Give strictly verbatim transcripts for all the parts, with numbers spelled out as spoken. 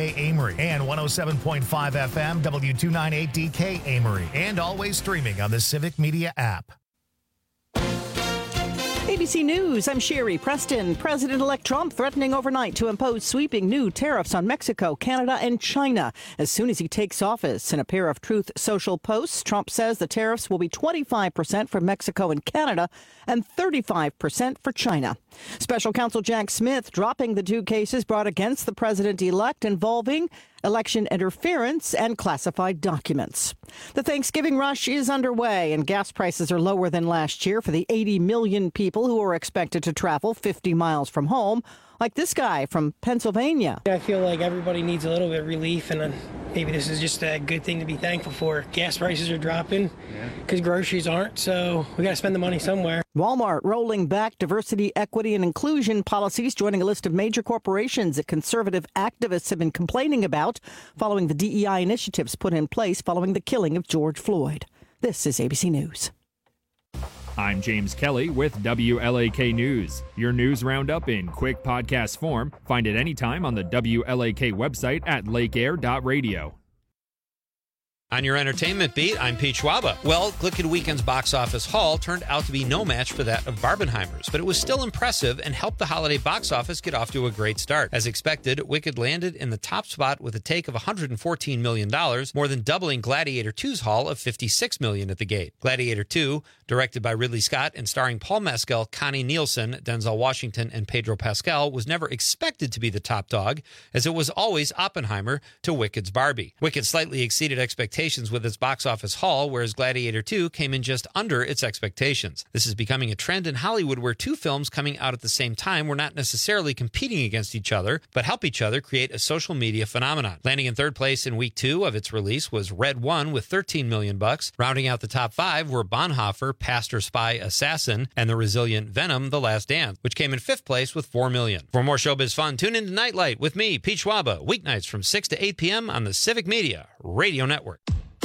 K Amory, and one oh seven point five F M W two ninety-eight D K Amory, and always streaming on the Civic Media app. A B C News, I'm Sherry Preston. President-elect Trump threatening overnight to impose sweeping new tariffs on Mexico, Canada, and China as soon as he takes office. In a pair of Truth Social posts, Trump says the tariffs will be twenty-five percent for Mexico and Canada and thirty-five percent for China. Special counsel Jack Smith dropping the two cases brought against the president-elect involving election interference and classified documents. The Thanksgiving rush is underway, and gas prices are lower than last year for the eighty million people who are expected to travel fifty miles from home, like this guy from Pennsylvania. I feel like everybody needs a little bit of relief, and then maybe this is just a good thing to be thankful for. Gas prices are dropping because yeah. groceries aren't, so we got to spend the money somewhere. Walmart rolling back diversity, equity, and inclusion policies, joining a list of major corporations that conservative activists have been complaining about following the D E I initiatives put in place following the killing of George Floyd. This is A B C News. I'm James Kelly with W L A K News. Your news roundup in quick podcast form. Find it anytime on the W L A K website at lake air dot radio. On your entertainment beat, I'm Pete Schwaba. Well, Glicked Weekend's box office haul turned out to be no match for that of Barbenheimer's, but it was still impressive and helped the holiday box office get off to a great start. As expected, Wicked landed in the top spot with a take of one hundred fourteen million dollars, more than doubling Gladiator two's haul of fifty-six million dollars at the gate. Gladiator two, directed by Ridley Scott and starring Paul Mescal, Connie Nielsen, Denzel Washington, and Pedro Pascal, was never expected to be the top dog, as it was always Oppenheimer to Wicked's Barbie. Wicked slightly exceeded expectations with its box office haul, whereas Gladiator two came in just under its expectations. This is becoming a trend in Hollywood where two films coming out at the same time were not necessarily competing against each other, but help each other create a social media phenomenon. Landing in third place in week two of its release was Red One with thirteen million bucks. Rounding out the top five were Bonhoeffer, Pastor, Spy, Assassin, and the resilient Venom, The Last Dance, which came in fifth place with four million. For more showbiz fun, tune in to Nightlight with me, Pete Schwaba, weeknights from six to eight p.m. on the Civic Media Radio Network.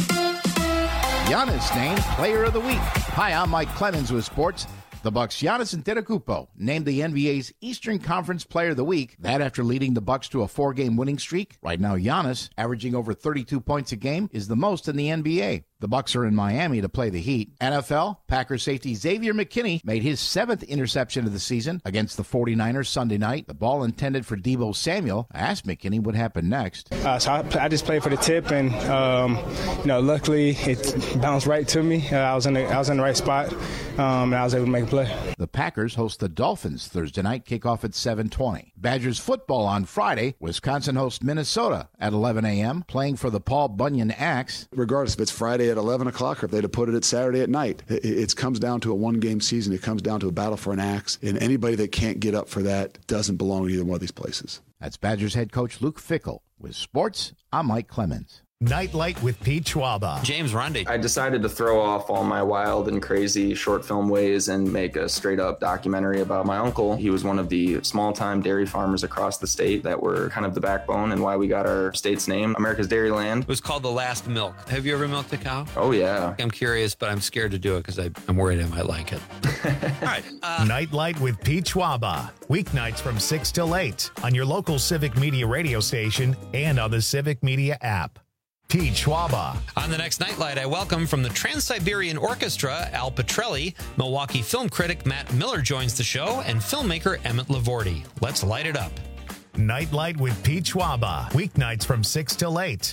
Giannis named Player of the Week. Hi, I'm Mike Clemens with sports. The Bucks' Giannis Antetokounmpo named the N B A's Eastern Conference Player of the Week. That after leading the Bucks to a four-game winning streak. Right now, Giannis, averaging over thirty-two points a game, is the most in the N B A. The Bucks are in Miami to play the Heat. N F L, Packers safety Xavier McKinney made his seventh interception of the season against the forty-niners Sunday night. The ball intended for Deebo Samuel. I asked McKinney what happened next. Uh, so I, I just played for the tip, and um, you know, luckily it bounced right to me. Uh, I was in the I was in the right spot, um, and I was able to make a play. The Packers host the Dolphins Thursday night, kickoff at seven twenty. Badgers football on Friday. Wisconsin hosts Minnesota at eleven a.m., playing for the Paul Bunyan Axe. Regardless if it's Friday at eleven o'clock or if they'd have put it at Saturday at night, it, it comes down to a one-game season. It comes down to a battle for an axe, and anybody that can't get up for that doesn't belong in either one of these places. That's Badgers head coach Luke Fickell. With sports, I'm Mike Clemens. Nightlight with Pete Schwaba. James Ronde. I decided to throw off all my wild and crazy short film ways and make a straight up documentary about my uncle. He was one of the small time dairy farmers across the state that were kind of the backbone and why we got our state's name, America's Dairyland. It was called The Last Milk. Have you ever milked a cow? Oh, yeah. I'm curious, but I'm scared to do it because I'm worried I might like it. All right. Uh, Nightlight with Pete Schwaba. Weeknights from six till eight on your local Civic Media radio station and on the Civic Media app. Pete Schwaba. On the next Nightlight, I welcome from the Trans-Siberian Orchestra, Al Petrelli. Milwaukee film critic Matt Miller joins the show, and filmmaker Emmett Lavorti. Let's light it up. Nightlight with Pete Schwaba. Weeknights from six till eight.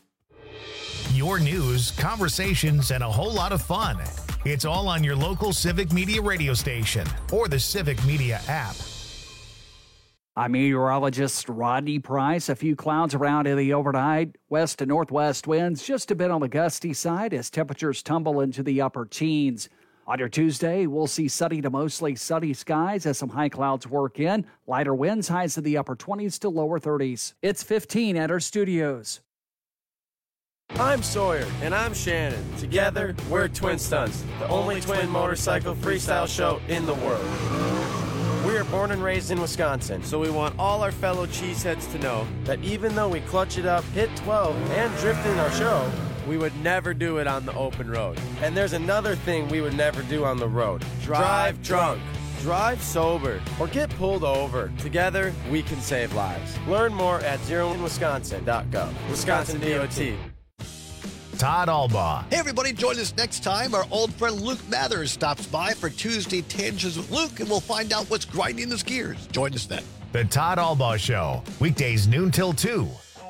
Your news, conversations, and a whole lot of fun. It's all on your local Civic Media radio station or the Civic Media app. I'm meteorologist Rodney Price. A few clouds around in the overnight. West to northwest winds just a bit on the gusty side as temperatures tumble into the upper teens. On your Tuesday, we'll see sunny to mostly sunny skies as some high clouds work in. Lighter winds, highs in the upper twenties to lower thirties. It's fifteen at our studios. I'm Sawyer. And I'm Shannon. Together, we're Twin Stunts, the only twin motorcycle freestyle show in the world. We are born and raised in Wisconsin, so we want all our fellow cheeseheads to know that even though we clutch it up, hit twelve, and drift in our show, we would never do it on the open road. And there's another thing we would never do on the road. Drive drunk. drive sober, or get pulled over. Together, we can save lives. Learn more at zero in wisconsin dot gov. Wisconsin D O T. Todd Albaugh. Hey, everybody, join us next time. Our old friend Luke Mathers stops by for Tuesday Tangents with Luke, and we'll find out what's grinding his gears. Join us then. The Todd Albaugh Show, weekdays noon till two.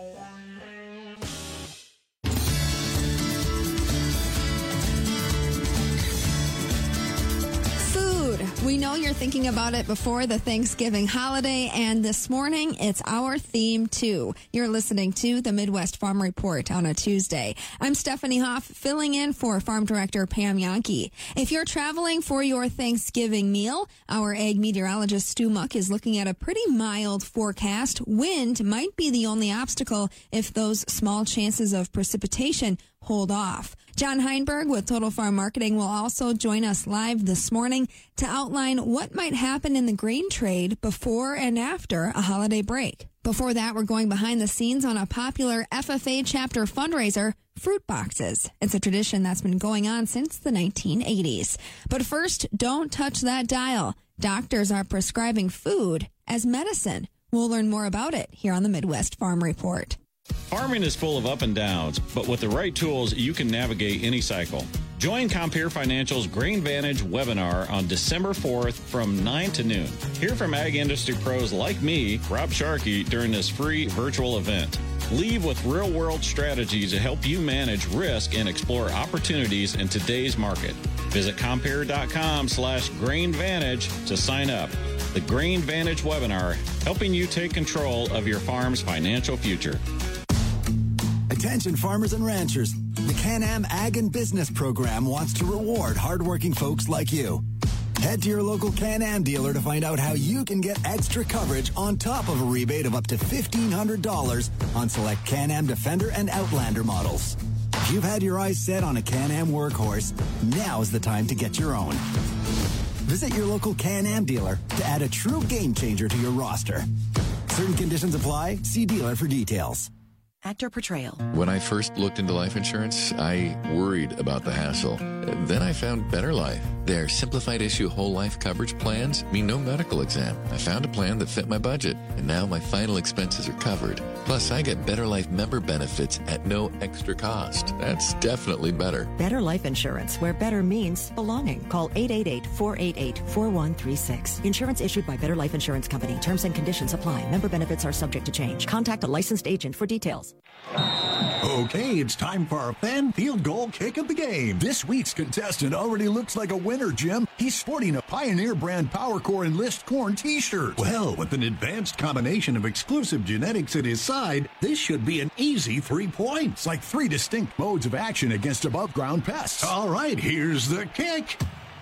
We know you're thinking about it before the Thanksgiving holiday, and this morning it's our theme too. You're listening to the Midwest Farm Report on a Tuesday. I'm Stephanie Hoff, filling in for Farm Director Pam Yankee. If you're traveling for your Thanksgiving meal, our ag meteorologist Stu Muck is looking at a pretty mild forecast. Wind might be the only obstacle if those small chances of precipitation hold off. John Heinberg with Total Farm Marketing will also join us live this morning to outline what might happen in the grain trade before and after a holiday break. Before that, we're going behind the scenes on a popular F F A chapter fundraiser, Fruit Boxes. It's a tradition that's been going on since the nineteen eighties. But first, don't touch that dial. Doctors are prescribing food as medicine. We'll learn more about it here on the Midwest Farm Report. Farming is full of up and downs, but with the right tools, you can navigate any cycle. Join Compeer Financial's Grain Vantage webinar on December fourth from nine to noon. Hear from ag industry pros like me, Rob Sharkey, during this free virtual event. Leave with real-world strategies to help you manage risk and explore opportunities in today's market. Visit Compeer.com slash Grain Vantage to sign up. The Grain Vantage webinar, helping you take control of your farm's financial future. Attention farmers and ranchers. The Can-Am Ag and Business Program wants to reward hardworking folks like you. Head to your local Can-Am dealer to find out how you can get extra coverage on top of a rebate of up to fifteen hundred dollars on select Can-Am Defender and Outlander models. If you've had your eyes set on a Can-Am workhorse, now's the time to get your own. Visit your local Can-Am dealer to add a true game changer to your roster. Certain conditions apply. See dealer for details. Actor portrayal. When I first looked into life insurance, I worried about the hassle. Then I found Better Life. Their simplified issue whole life coverage plans mean no medical exam. I found a plan that fit my budget, and now my final expenses are covered. Plus, I get Better Life member benefits at no extra cost. That's definitely better. Better Life Insurance, where better means belonging. Call eight eight eight, four eight eight, four one three six. Insurance issued by Better Life Insurance Company. Terms and conditions apply. Member benefits are subject to change. Contact a licensed agent for details. Okay, it's time for our fan field goal kick of the game. This week's contestant already looks like a winner, Jim. He's sporting a Pioneer brand PowerCore Enlist Corn t-shirt. Well, with an advanced combination of exclusive genetics at his side, this should be an easy three points, like three distinct modes of action against above ground pests. All right, here's the kick.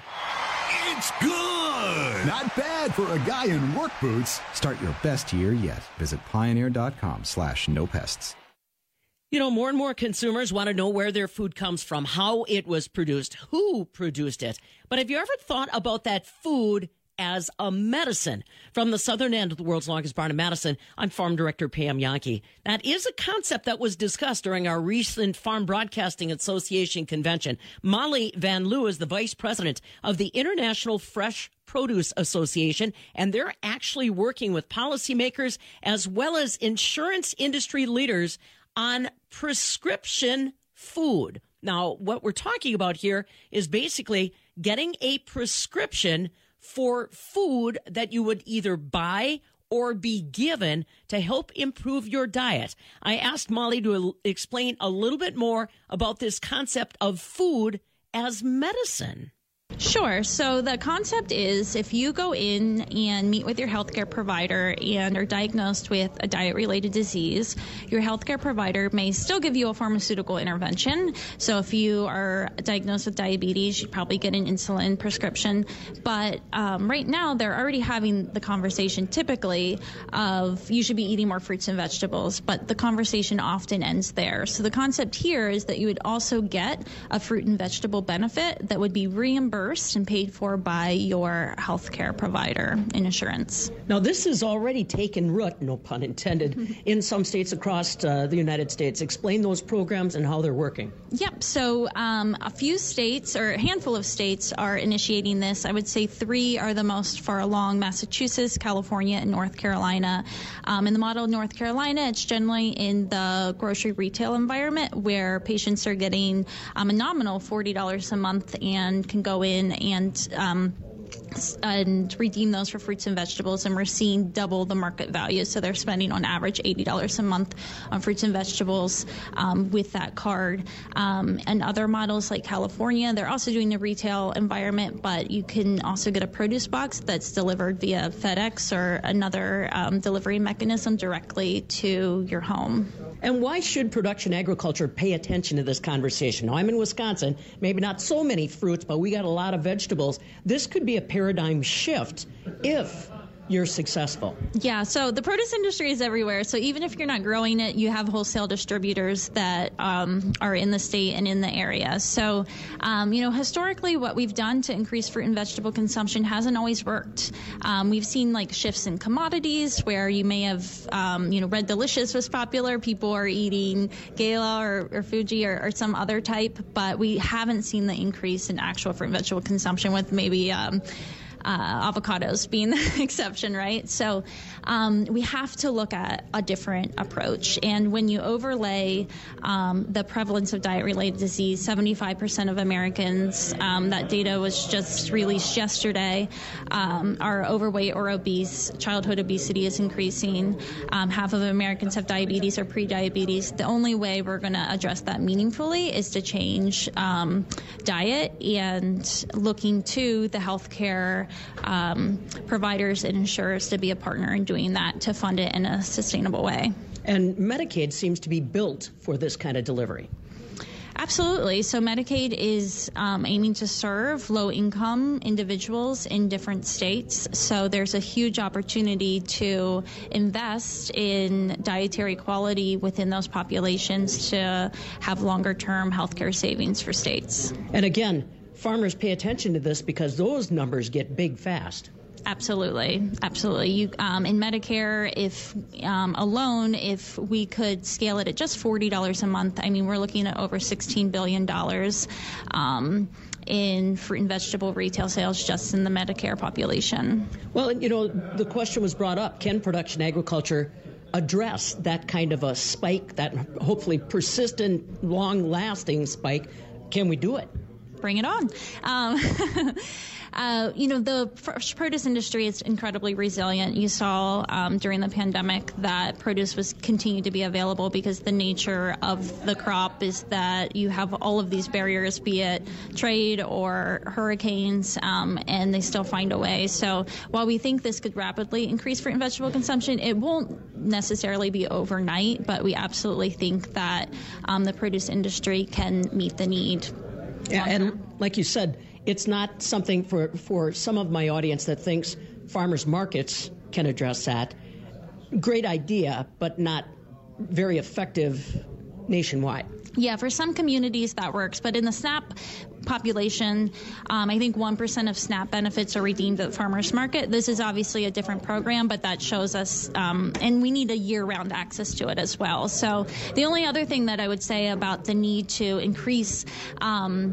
It's good! Not bad for a guy in work boots. Start your best year yet. Visit pioneer.com slash no pests. You know, more and more consumers want to know where their food comes from, how it was produced, who produced it. But have you ever thought about that food as a medicine? From the southern end of the world's longest barn in Madison, I'm Farm Director Pam Yankee. That is a concept that was discussed during our recent Farm Broadcasting Association convention. Molly Van Loo is the vice president of the International Fresh Produce Association, and they're actually working with policymakers as well as insurance industry leaders on prescription food. Now, what we're talking about here is basically getting a prescription for food that you would either buy or be given to help improve your diet. I asked Molly to explain a little bit more about this concept of food as medicine. Sure. So the concept is if you go in and meet with your healthcare provider and are diagnosed with a diet-related disease, your healthcare provider may still give you a pharmaceutical intervention. So if you are diagnosed with diabetes, you'd probably get an insulin prescription. But um, right now, they're already having the conversation typically of you should be eating more fruits and vegetables, but the conversation often ends there. So the concept here is that you would also get a fruit and vegetable benefit that would be reimbursed reimbursed and paid for by your healthcare provider and insurance. Now, this has already taken root, no pun intended, mm-hmm. in some states across uh, the United States. Explain those programs and how they're working. Yep. So um, a few states, or a handful of states, are initiating this. I would say three are the most far along: Massachusetts, California, and North Carolina. Um, in the model of North Carolina, it's generally in the grocery retail environment where patients are getting um, a nominal forty dollars a month and can go in and um, and redeem those for fruits and vegetables, and we're seeing double the market value. So they're spending on average eighty dollars a month on fruits and vegetables um, with that card. Um, and other models like California, they're also doing the retail environment, but you can also get a produce box that's delivered via FedEx or another um, delivery mechanism directly to your home. And why should production agriculture pay attention to this conversation? Now, I'm in Wisconsin, maybe not so many fruits, but we got a lot of vegetables. This could be a paradigm shift if you're successful. Yeah, so the produce industry is everywhere. So even if you're not growing it, you have wholesale distributors that um, are in the state and in the area. So, um, you know, historically what we've done to increase fruit and vegetable consumption hasn't always worked. Um, we've seen like shifts in commodities where you may have, um, you know, Red Delicious was popular. People are eating Gala or, or Fuji or, or some other type, but we haven't seen the increase in actual fruit and vegetable consumption, with maybe um, Uh, avocados being the exception, right? So um, we have to look at a different approach. And when you overlay um, the prevalence of diet-related disease, seventy-five percent of Americans, um, that data was just released yesterday, um, are overweight or obese. Childhood obesity is increasing. Um, half of Americans have diabetes or pre-diabetes. The only way we're going to address that meaningfully is to change um, diet and looking to the healthcare Um, providers and insurers to be a partner in doing that, to fund it in a sustainable way. And Medicaid seems to be built for this kind of delivery. Absolutely. So Medicaid is um, aiming to serve low-income individuals in different states. So there's a huge opportunity to invest in dietary quality within those populations to have longer-term healthcare savings for states. And again, farmers pay attention to this because those numbers get big fast. Absolutely. Absolutely. You, um, in Medicare, if um, alone, if we could scale it at just forty dollars a month, I mean, we're looking at over sixteen billion dollars um, in fruit and vegetable retail sales just in the Medicare population. Well, you know, the question was brought up, can production agriculture address that kind of a spike, that hopefully persistent, long-lasting spike? Can we do it? Bring it on. Um, uh, you know, the produce industry is incredibly resilient. You saw um, during the pandemic that produce was continued to be available because the nature of the crop is that you have all of these barriers, be it trade or hurricanes, um, and they still find a way. So while we think this could rapidly increase fruit and vegetable consumption, it won't necessarily be overnight, but we absolutely think that um, the produce industry can meet the need. Yeah, and like you said, it's not something for, for some of my audience that thinks farmers markets can address that. Great idea, but not very effective nationwide. Yeah, for some communities that works, but in the SNAP population, um, I think one percent of SNAP benefits are redeemed at the farmers market. This is obviously a different program, but that shows us, um, and we need a year-round access to it as well. So the only other thing that I would say about the need to increase um,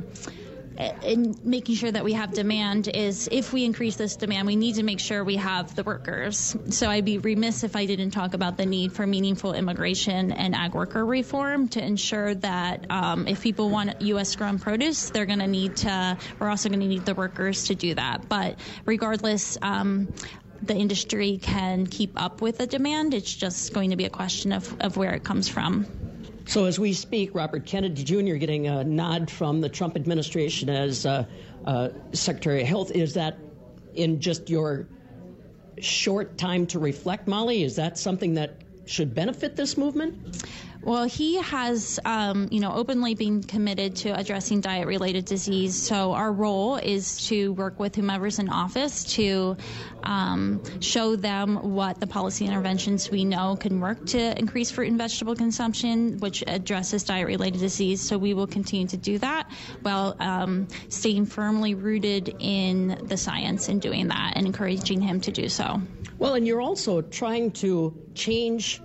in making sure that we have demand is if we increase this demand, we need to make sure we have the workers. So I'd be remiss if I didn't talk about the need for meaningful immigration and ag worker reform to ensure that um, if people want U S grown produce, they're going to need to, we're also going to need the workers to do that. But regardless, um, the industry can keep up with the demand. It's just going to be a question of, of where it comes from. So as we speak, Robert Kennedy Junior getting a nod from the Trump administration as uh, uh, Secretary of Health. Is that in just your short time to reflect, Molly? Is that something that should benefit this movement? Well, he has, um, you know, openly been committed to addressing diet-related disease. So our role is to work with whomever's in office to um, show them what the policy interventions we know can work to increase fruit and vegetable consumption, which addresses diet-related disease. So we will continue to do that while um, staying firmly rooted in the science and doing that and encouraging him to do so. Well, and you're also trying to change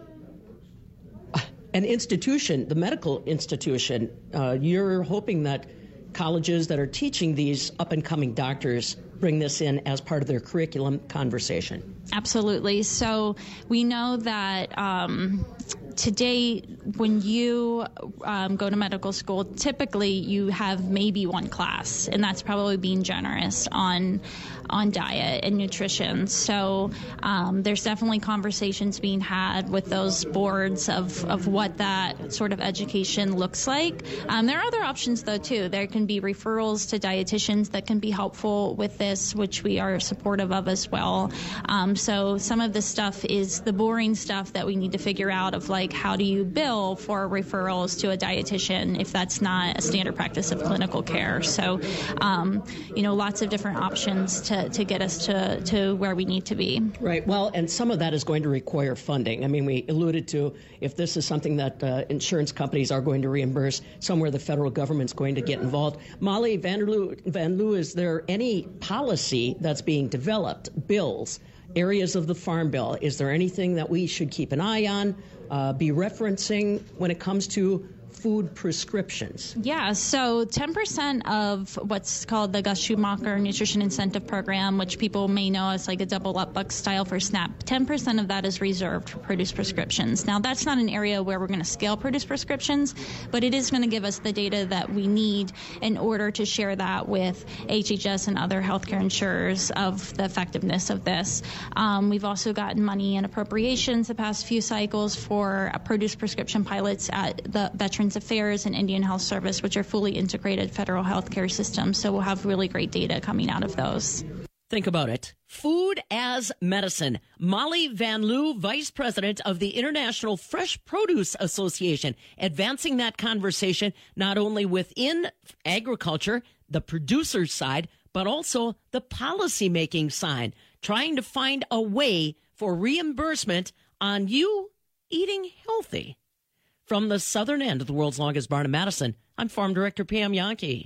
an institution, the medical institution. Uh, you're hoping that colleges that are teaching these up-and-coming doctors bring this in as part of their curriculum conversation. Absolutely. So we know that um, today, when you um, go to medical school, typically you have maybe one class, and that's probably being generous on on diet and nutrition. So um, there's definitely conversations being had with those boards of, of what that sort of education looks like. Um, there are other options, though, too. There can be referrals to dietitians that can be helpful with this, which we are supportive of as well. Um, so some of the stuff is the boring stuff that we need to figure out of, like, how do you bill for referrals to a dietitian if that's not a standard practice of clinical care. So, um, you know, lots of different options to, to get us to, to where we need to be. Right. Well, and some of that is going to require funding. I mean, we alluded to if this is something that uh, insurance companies are going to reimburse, somewhere the federal government's going to get involved. Molly Van Loo, Van Loo, is there any policy that's being developed, bills, areas of the Farm Bill? Is there anything that we should keep an eye on, uh, be referencing when it comes to food prescriptions? Yeah, so ten percent of what's called the Gus Schumacher Nutrition Incentive Program, which people may know as like a double up buck style for SNAP, ten percent of that is reserved for produce prescriptions. Now, that's not an area where we're going to scale produce prescriptions, but it is going to give us the data that we need in order to share that with H H S and other healthcare insurers of the effectiveness of this. Um, we've also gotten money and appropriations the past few cycles for produce prescription pilots at the Veterans Affairs and Indian Health Service, which are fully integrated federal healthcare systems. So we'll have really great data coming out of those. Think about it. Food as medicine. Molly Van Loo, Vice President of the International Fresh Produce Association, advancing that conversation not only within agriculture, the producer side, but also the policymaking side, trying to find a way for reimbursement on you eating healthy. From the southern end of the world's longest barn in Madison, I'm Farm Director Pam Yankee.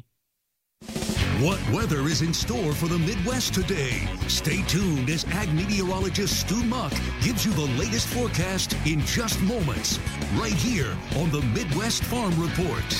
What weather is in store for the Midwest today? Stay tuned as ag meteorologist Stu Muck gives you the latest forecast in just moments, right here on the Midwest Farm Report.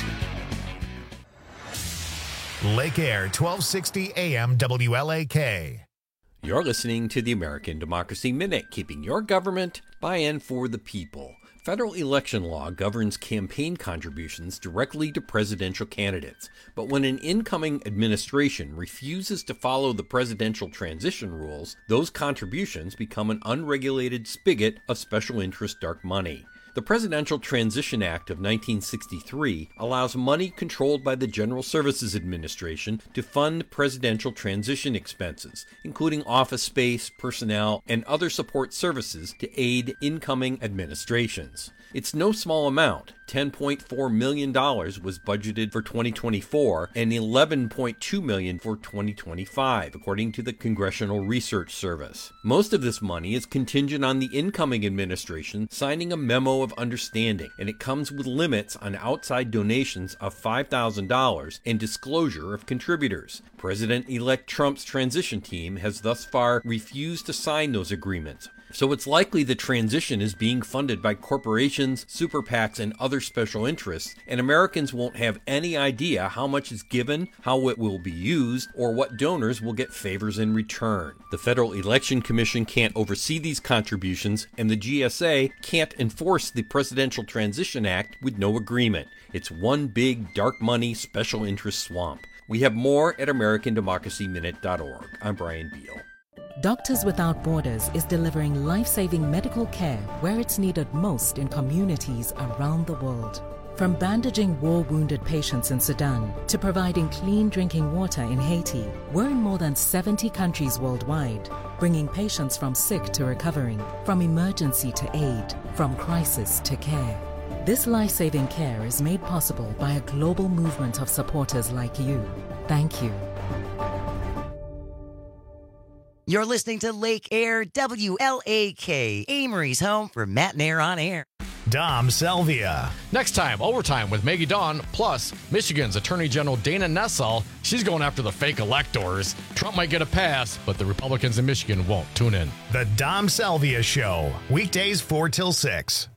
Lake Air, twelve sixty A M W L A K. You're listening to the American Democracy Minute, keeping your government by and for the people. Federal election law governs campaign contributions directly to presidential candidates, but when an incoming administration refuses to follow the presidential transition rules, those contributions become an unregulated spigot of special interest dark money. The Presidential Transition Act of nineteen sixty-three allows money controlled by the General Services Administration to fund presidential transition expenses, including office space, personnel, and other support services to aid incoming administrations. It's no small amount. ten point four million dollars was budgeted for twenty twenty-four and eleven point two million dollars for twenty twenty-five, according to the Congressional Research Service. Most of this money is contingent on the incoming administration signing a memo of understanding, and it comes with limits on outside donations of five thousand dollars and disclosure of contributors. President-elect Trump's transition team has thus far refused to sign those agreements. So it's likely the transition is being funded by corporations, super PACs, and other special interests, and Americans won't have any idea how much is given, how it will be used, or what donors will get favors in return. The Federal Election Commission can't oversee these contributions, and the G S A can't enforce the Presidential Transition Act with no agreement. It's one big dark money special interest swamp. We have more at American Democracy Minute dot org. I'm Brian Beal. Doctors Without Borders is delivering life-saving medical care where it's needed most in communities around the world. From bandaging war-wounded patients in Sudan to providing clean drinking water in Haiti, we're in more than seventy countries worldwide, bringing patients from sick to recovering, from emergency to aid, from crisis to care. This life-saving care is made possible by a global movement of supporters like you. Thank you. You're listening to Lake Air W L A K, Amory's home for Matt and Air on Air. Dom Selvia. Next time, Overtime with Maggie Dawn, plus Michigan's Attorney General Dana Nessel. She's going after the fake electors. Trump might get a pass, but the Republicans in Michigan won't. Tune in. The Dom Selvia Show, weekdays four till six.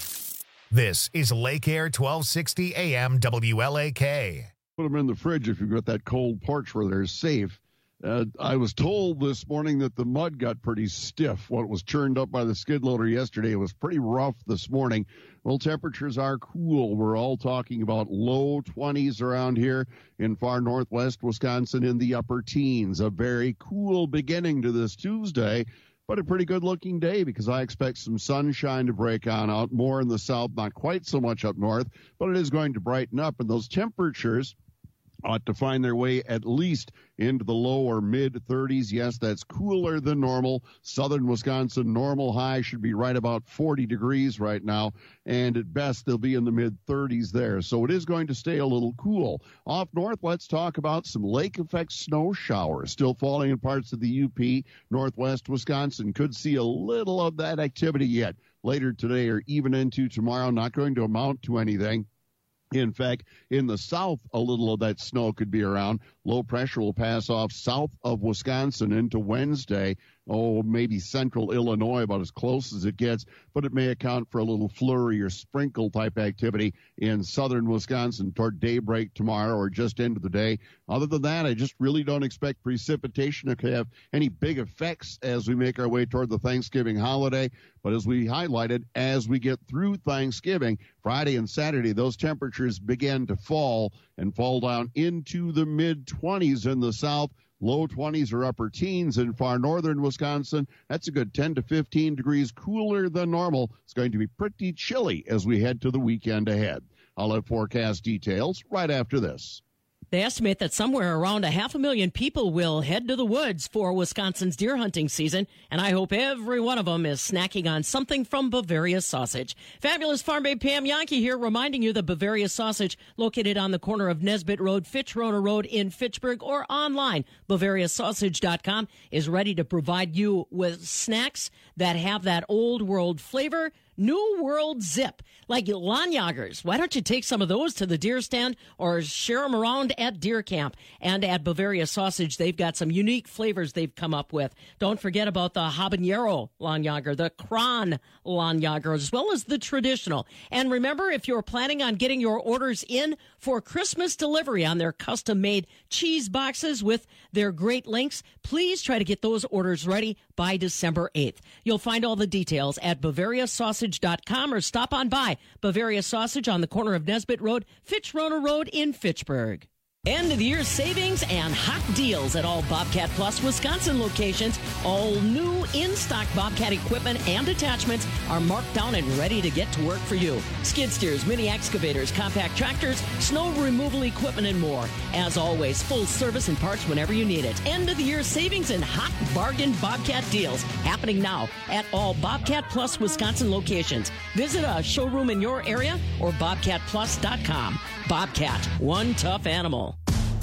This is Lake Air twelve sixty A M W L A K. Put them in the fridge if you've got that cold porch where they're safe. Uh, I was told this morning that the mud got pretty stiff. What was churned up by the skid loader yesterday, it was pretty rough this morning. Well, temperatures are cool. We're all talking about low twenties around here in far northwest Wisconsin, in the upper teens. A very cool beginning to this Tuesday, but a pretty good-looking day because I expect some sunshine to break on out, more in the south, not quite so much up north, but it is going to brighten up, and those temperatures ought to find their way at least into the low or mid thirties. Yes, that's cooler than normal. Southern Wisconsin normal high should be right about forty degrees right now, and at best they'll be in the mid thirties there. So it is going to stay a little cool. Off north, let's talk about some lake effect snow showers still falling in parts of the U P. Northwest Wisconsin could see a little of that activity yet later today or even into tomorrow. Not going to amount to anything. In fact, in the south, a little of that snow could be around. Low pressure will pass off south of Wisconsin into Wednesday. Oh, maybe central Illinois, about as close as it gets, but it may account for a little flurry or sprinkle type activity in southern Wisconsin toward daybreak tomorrow or just into the day. Other than that, I just really don't expect precipitation to have any big effects as we make our way toward the Thanksgiving holiday. But as we highlighted, as we get through Thanksgiving, Friday and Saturday, those temperatures begin to fall and fall down into the mid twenties in the south. Low twenties or upper teens in far northern Wisconsin. That's a good ten to fifteen degrees cooler than normal. It's going to be pretty chilly as we head to the weekend ahead. I'll have forecast details right after this. They estimate that somewhere around a half a million people will head to the woods for Wisconsin's deer hunting season, and I hope every one of them is snacking on something from Bavaria Sausage. Fabulous Farm Babe Pam Yankee here, reminding you that Bavaria Sausage, located on the corner of Nesbitt Road, Fitch-Rona Road in Fitchburg, or online, Bavaria Sausage dot com, is ready to provide you with snacks that have that old world flavor, new world zip, like lanyagers. Why don't you take some of those to the deer stand or share them around at deer camp? And at Bavaria Sausage, they've got some unique flavors they've come up with. Don't forget about the habanero lanyager, the Kron lanyager, as well as the traditional. And remember, if you're planning on getting your orders in for Christmas delivery on their custom-made cheese boxes with their great links, please try to get those orders ready by December eighth. You'll find all the details at Bavaria Sausage dot com or stop on by Bavaria Sausage on the corner of Nesbitt Road, Fitch-Rona Road in Fitchburg. End of the year savings and hot deals at all Bobcat Plus Wisconsin locations. All new in-stock Bobcat equipment and attachments are marked down and ready to get to work for you. Skid steers, mini excavators, compact tractors, snow removal equipment, and more. As always, full service and parts whenever you need it. End of the year savings and hot bargain Bobcat deals happening now at all Bobcat Plus Wisconsin locations. Visit a showroom in your area or bobcat plus dot com. Bobcat, one tough animal.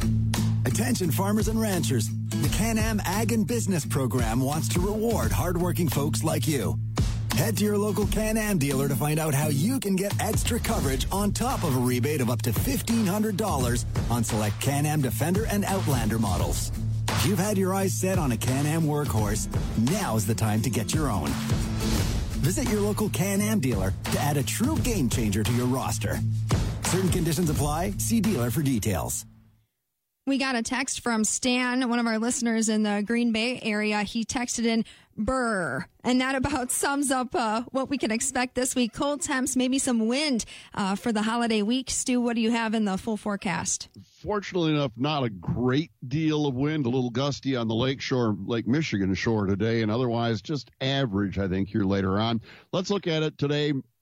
Attention farmers and ranchers. The Can-Am Ag and Business Program wants to reward hardworking folks like you. Head to your local Can-Am dealer to find out how you can get extra coverage on top of a rebate of up to fifteen hundred dollars on select Can-Am Defender and Outlander models. If you've had your eyes set on a Can-Am workhorse, now's the time to get your own. Visit your local Can-Am dealer to add a true game changer to your roster. Certain conditions apply. See dealer for details. We got a text from Stan, one of our listeners in the Green Bay area. He texted in brr, and that about sums up uh, what we can expect this week. Cold temps, maybe some wind uh, for the holiday week. Stu, what do you have in the full forecast? Fortunately enough, not a great deal of wind, a little gusty on the lake shore, Lake Michigan shore today, and otherwise just average, I think, here later on. Let's look at it today.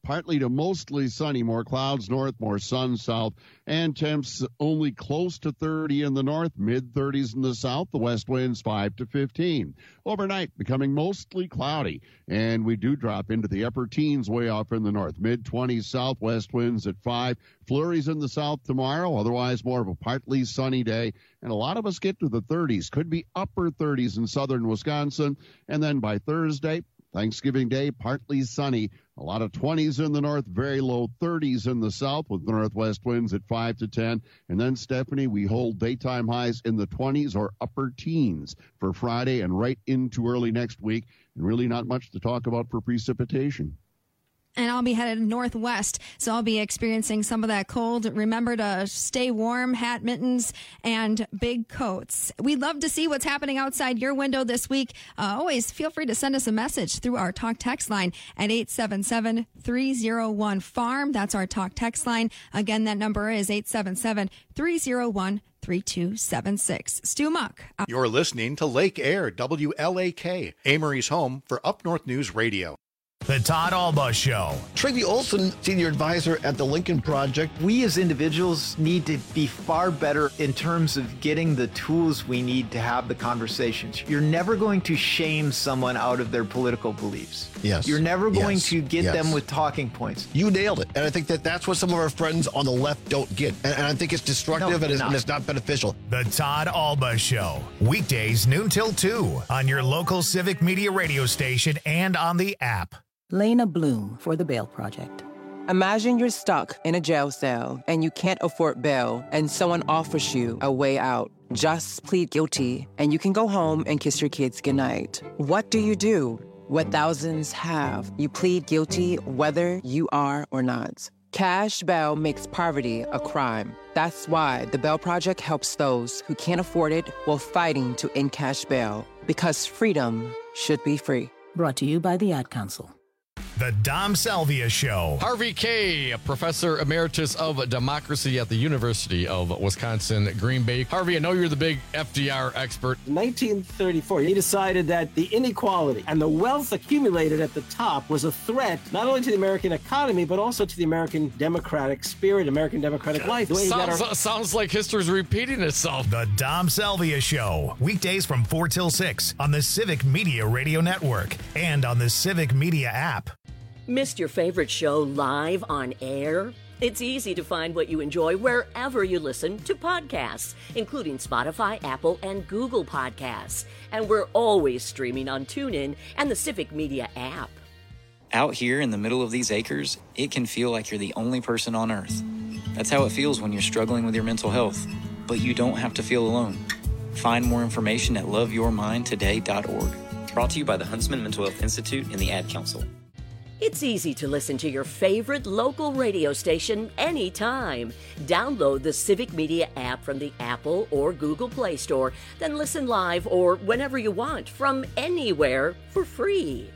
partly to mostly sunny, more clouds north, more sun south, and temps only close to thirty in the north, mid thirties in the south, the west winds five to fifteen. Overnight, becoming mostly cloudy, and we do drop into the upper teens way off in the north, mid twenties southwest winds at five, flurries in the south tomorrow, otherwise more of a partly sunny day, and a lot of us get to the thirties, could be upper thirties in southern Wisconsin, and then by Thursday, Thanksgiving Day, partly sunny. A lot of twenties in the north, very low thirties in the south with northwest winds at five to ten. And then, Stephanie, we hold daytime highs in the twenties or upper teens for Friday and right into early next week. And really not much to talk about for precipitation. And I'll be headed northwest, so I'll be experiencing some of that cold. Remember to stay warm, hat, mittens, and big coats. We'd love to see what's happening outside your window this week. Uh, always feel free to send us a message through our talk text line at eight seven seven, three oh one, farm. That's our talk text line. Again, that number is eight seven seven, three oh one, three two seven six. Stu Muck. You're listening to Lake Air, W L A K, Amory's home for Up North News Radio. The Todd Alba Show. Tracy Olson, Senior Advisor at the Lincoln Project. We as individuals need to be far better in terms of getting the tools we need to have the conversations. You're never going to shame someone out of their political beliefs. Yes. You're never going yes. to get yes. them with talking points. You nailed it. And I think that that's what some of our friends on the left don't get. And, and I think it's destructive no, and, it's, and it's not beneficial. The Todd Alba Show. Weekdays noon till two on your local Civic Media radio station and on the app. Lena Bloom for the Bail Project. Imagine you're stuck in a jail cell and you can't afford bail and someone offers you a way out. Just plead guilty and you can go home and kiss your kids goodnight. What do you do? What thousands have. You plead guilty whether you are or not. Cash bail makes poverty a crime. That's why the Bail Project helps those who can't afford it while fighting to end cash bail. Because freedom should be free. Brought to you by the Ad Council. The Dom Salvia Show. Harvey Kaye, Professor Emeritus of Democracy at the University of Wisconsin, Green Bay. Harvey, I know you're the big F D R expert. In nineteen thirty-four, he decided that the inequality and the wealth accumulated at the top was a threat not only to the American economy, but also to the American democratic spirit, American democratic life. The way Sounds, our- sounds like history's repeating itself. The Dom Salvia Show. Weekdays from four till six on the Civic Media Radio Network and on the Civic Media app. Missed your favorite show live on air? It's easy to find what you enjoy wherever you listen to podcasts, including Spotify, Apple, and Google Podcasts. And we're always streaming on TuneIn and the Civic Media app. Out here in the middle of these acres, it can feel like you're the only person on Earth. That's how it feels when you're struggling with your mental health. But you don't have to feel alone. Find more information at love your mind today dot org. Brought to you by the Huntsman Mental Health Institute and the Ad Council. It's easy to listen to your favorite local radio station anytime. Download the Civic Media app from the Apple or Google Play Store, then listen live or whenever you want from anywhere for free.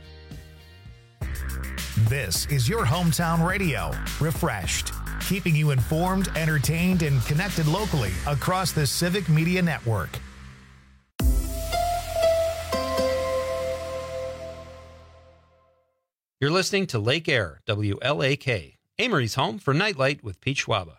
This is your hometown radio, refreshed, keeping you informed, entertained, and connected locally across the Civic Media Network. You're listening to Lake Air, W L A K, Amory's home for Nightlight with Pete Schwaba.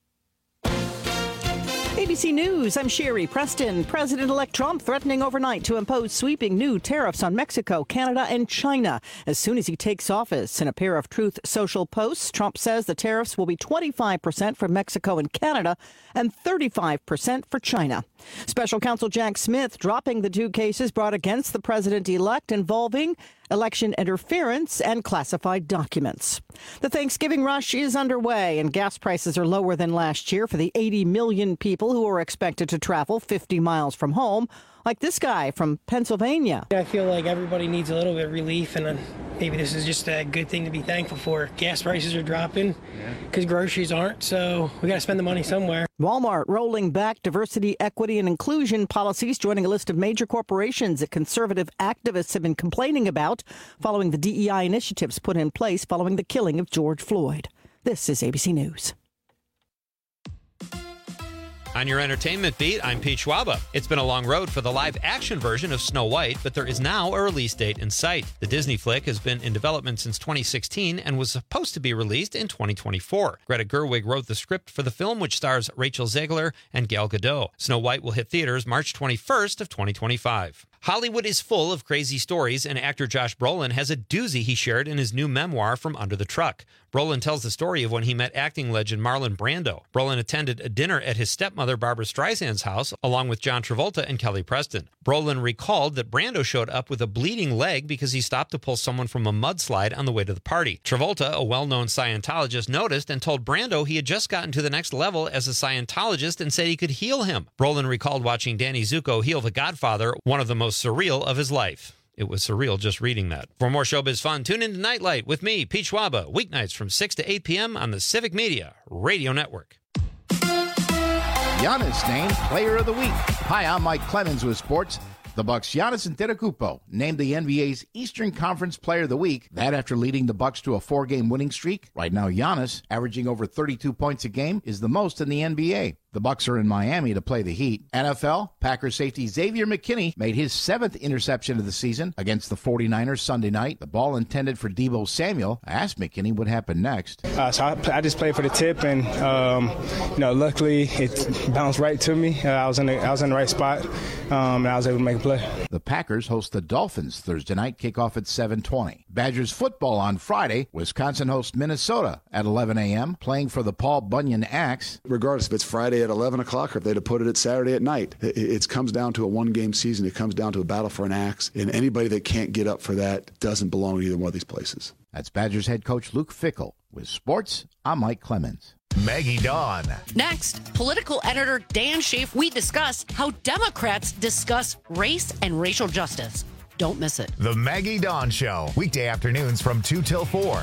A B C News, I'm Sherry Preston. President-elect Trump threatening overnight to impose sweeping new tariffs on Mexico, Canada, and China as soon as he takes office. In a pair of Truth Social posts, Trump says the tariffs will be twenty-five percent for Mexico and Canada and thirty-five percent for China. Special counsel Jack Smith dropping the two cases brought against the president-elect involving election interference and classified documents. The Thanksgiving rush is underway, and gas prices are lower than last year for the eighty million people who are expected to travel fifty miles from home, like this guy from Pennsylvania. I feel like everybody needs a little bit of relief, and maybe this is just a good thing to be thankful for. Gas prices are dropping because groceries aren't, so we got to spend the money somewhere. Walmart rolling back diversity, equity, and inclusion policies, joining a list of major corporations that conservative activists have been complaining about following the D E I initiatives put in place following the killing of George Floyd. This is A B C News. On your entertainment beat, I'm Pete Schwaba. It's been a long road for the live-action version of Snow White, but there is now a release date in sight. The Disney flick has been in development since twenty sixteen and was supposed to be released in twenty twenty-four. Greta Gerwig wrote the script for the film, which stars Rachel Zegler and Gal Gadot. Snow White will hit theaters March twenty-first of twenty twenty-five. Hollywood is full of crazy stories, and actor Josh Brolin has a doozy he shared in his new memoir, From Under the Truck. Brolin tells the story of when he met acting legend Marlon Brando. Brolin attended a dinner at his stepmother Barbara Streisand's house, along with John Travolta and Kelly Preston. Brolin recalled that Brando showed up with a bleeding leg because he stopped to pull someone from a mudslide on the way to the party. Travolta, a well-known Scientologist, noticed and told Brando he had just gotten to the next level as a Scientologist and said he could heal him. Brolin recalled watching Danny Zuko heal The Godfather, one of the most surreal of his life. It was surreal just reading that. For more showbiz fun, tune in to Nightlight with me, Pete Schwaba, weeknights from six to eight p.m. on the Civic Media Radio Network. Giannis named Player of the Week. Hi, I'm Mike Clemens with sports. The Bucks' Giannis Antetokounmpo named the N B A's Eastern Conference Player of the Week. That after leading the Bucks to a four-game winning streak. Right now, Giannis, averaging over thirty-two points a game, is the most in the N B A. The Bucks are in Miami to play the Heat. N F L, Packers safety Xavier McKinney made his seventh interception of the season against the forty-niners Sunday night. The ball intended for Deebo Samuel. I asked McKinney what happened next. Uh, so I, I just played for the tip, and um, you know, luckily it bounced right to me. Uh, I was in the I was in the right spot, um, and I was able to make a play. The Packers host the Dolphins Thursday night, kickoff at seven twenty. Badgers football on Friday. Wisconsin hosts Minnesota at eleven a.m., playing for the Paul Bunyan Axe. Regardless if it's Friday at eleven o'clock or if they'd have put it at Saturday at night, it, it comes down to a one-game season. It comes down to a battle for an axe, and anybody that can't get up for that doesn't belong in either one of these places. That's Badgers head coach Luke Fickell. With sports, I'm Mike Clemens. Maggie Dawn. Next, political editor Dan Schaaf, we discuss how Democrats discuss race and racial justice. Don't miss it. The Maggie Dawn Show, weekday afternoons from two till four.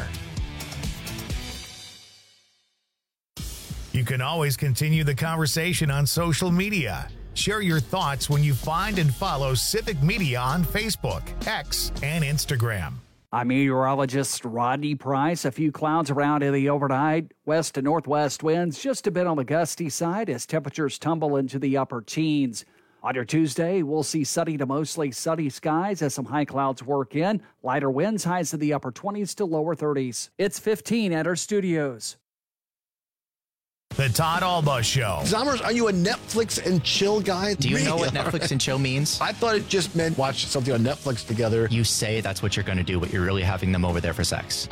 You can always continue the conversation on social media. Share your thoughts when you find and follow Civic Media on Facebook, X, and Instagram. I'm meteorologist Rodney Price. A few clouds around in the overnight. West to northwest winds just a bit on the gusty side as temperatures tumble into the upper teens. On your Tuesday, we'll see sunny to mostly sunny skies as some high clouds work in. Lighter winds, highs in the upper twenties to lower thirties. It's fifteen at our studios. The Todd Alba Show. Zommers, are you a Netflix and chill guy? Do you know what Netflix and chill means? I thought it just meant watch something on Netflix together. You say that's what you're going to do, but you're really having them over there for sex.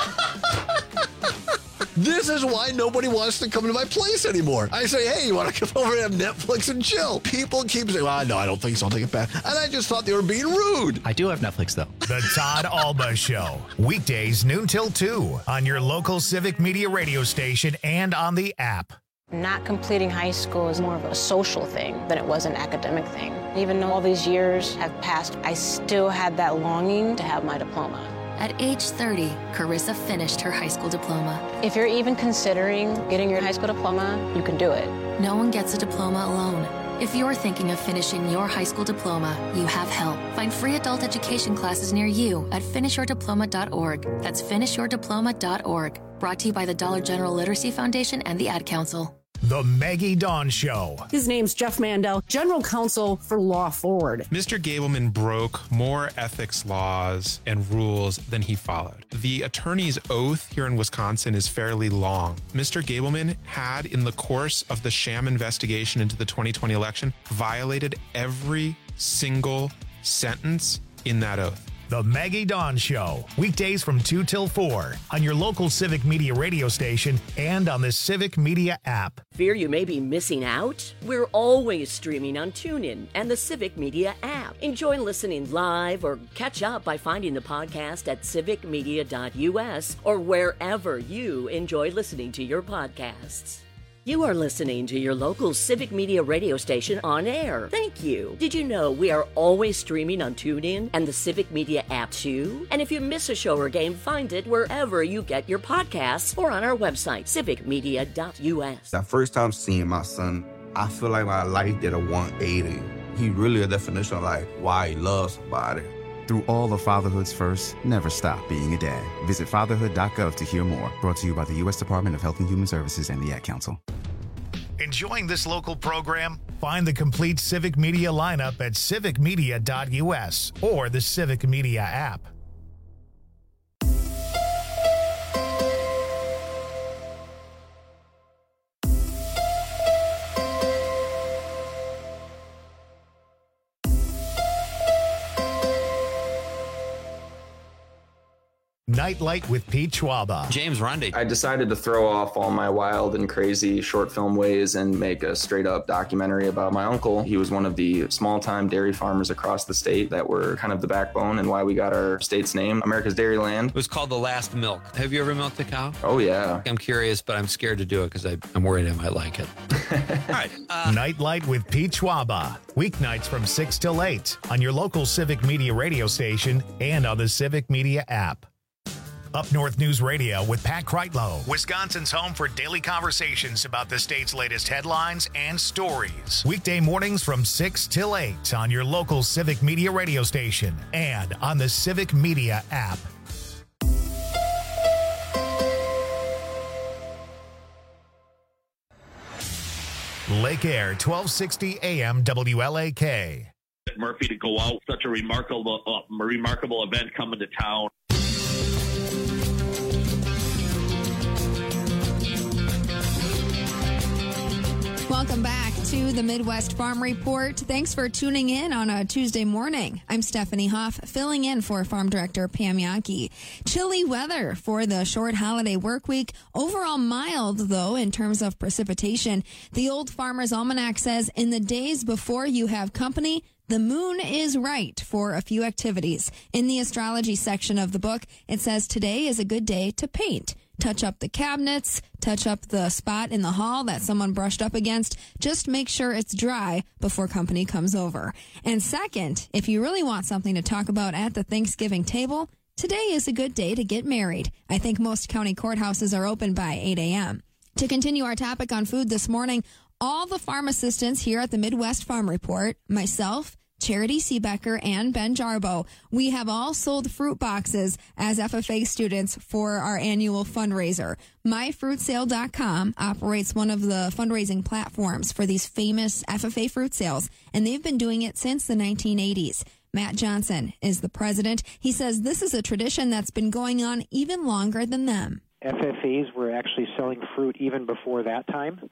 This is why nobody wants to come to my place anymore. I say, hey, you want to come over and have Netflix and chill? People keep saying, well, no, I don't think so. I'll take it back. And I just thought they were being rude. I do have Netflix, though. The Todd Alba Show. Weekdays, noon till two on your local Civic Media radio station and on the app. Not completing high school is more of a social thing than it was an academic thing. Even though all these years have passed, I still had that longing to have my diploma. At age thirty, Carissa finished her high school diploma. If you're even considering getting your high school diploma, you can do it. No one gets a diploma alone. If you're thinking of finishing your high school diploma, you have help. Find free adult education classes near you at finish your diploma dot org. That's finish your diploma dot org. Brought to you by the Dollar General Literacy Foundation and the Ad Council. The Maggie Dawn Show. His name's Jeff Mandel, General Counsel for Law Forward. Mister Gableman broke more ethics laws and rules than he followed. The attorney's oath here in Wisconsin is fairly long. Mister Gableman had, in the course of the sham investigation into the twenty twenty election, violated every single sentence in that oath. The Maggie Dawn Show, weekdays from two till four on your local Civic Media radio station and on the Civic Media app. Fear you may be missing out? We're always streaming on TuneIn and the Civic Media app. Enjoy listening live or catch up by finding the podcast at civic media dot u s or wherever you enjoy listening to your podcasts. You are listening to your local Civic Media radio station on air. Thank you. Did you know we are always streaming on TuneIn and the Civic Media app too? And if you miss a show or game, find it wherever you get your podcasts or on our website, civic media dot u s. That first time seeing my son, I feel like my life did a one eighty. He really a definition of like why he loves somebody. Through all of fatherhood's first, never stop being a dad. Visit fatherhood dot gov to hear more. Brought to you by the U S Department of Health and Human Services and the Ad Council. Enjoying this local program? Find the complete Civic Media lineup at civic media dot u s or the Civic Media app. Nightlight with Pete Schwaba. James Rundy. I decided to throw off all my wild and crazy short film ways and make a straight up documentary about my uncle. He was one of the small time dairy farmers across the state that were kind of the backbone and why we got our state's name, America's Dairy Land. It was called The Last Milk. Have you ever milked a cow? Oh, yeah. I'm curious, but I'm scared to do it because I'm worried I might like it. All right. Uh, Nightlight with Pete Schwaba. Weeknights from six till eight on your local Civic Media radio station and on the Civic Media app. Up North News Radio with Pat Kreitlow, Wisconsin's home for daily conversations about the state's latest headlines and stories. Weekday mornings from six till eight on your local Civic Media radio station and on the Civic Media app. Lake Air, twelve sixty A M W L A K. Murphy to go out, such a remarkable, uh, remarkable event coming to town. Welcome back to the Midwest Farm Report. Thanks for tuning in on a Tuesday morning. I'm Stephanie Hoff, filling in for Farm Director Pam Yankee. Chilly weather for the short holiday work week. Overall mild, though, in terms of precipitation. The Old Farmer's Almanac says in the days before you have company, the moon is right for a few activities. In the astrology section of the book, it says today is a good day to paint. Touch up the cabinets, touch up the spot in the hall that someone brushed up against. Just make sure it's dry before company comes over. And second, if you really want something to talk about at the Thanksgiving table, today is a good day to get married. I think most county courthouses are open by eight a m To continue our topic on food this morning, all the farm assistants here at the Midwest Farm Report, myself, Charity Seebecker, and Ben Jarbo, we have all sold fruit boxes as F F A students for our annual fundraiser. my fruit sale dot com operates one of the fundraising platforms for these famous F F A fruit sales, and they've been doing it since the nineteen eighties. Matt Johnson is the president. He says this is a tradition that's been going on even longer than them. F F As were actually selling fruit even before that time,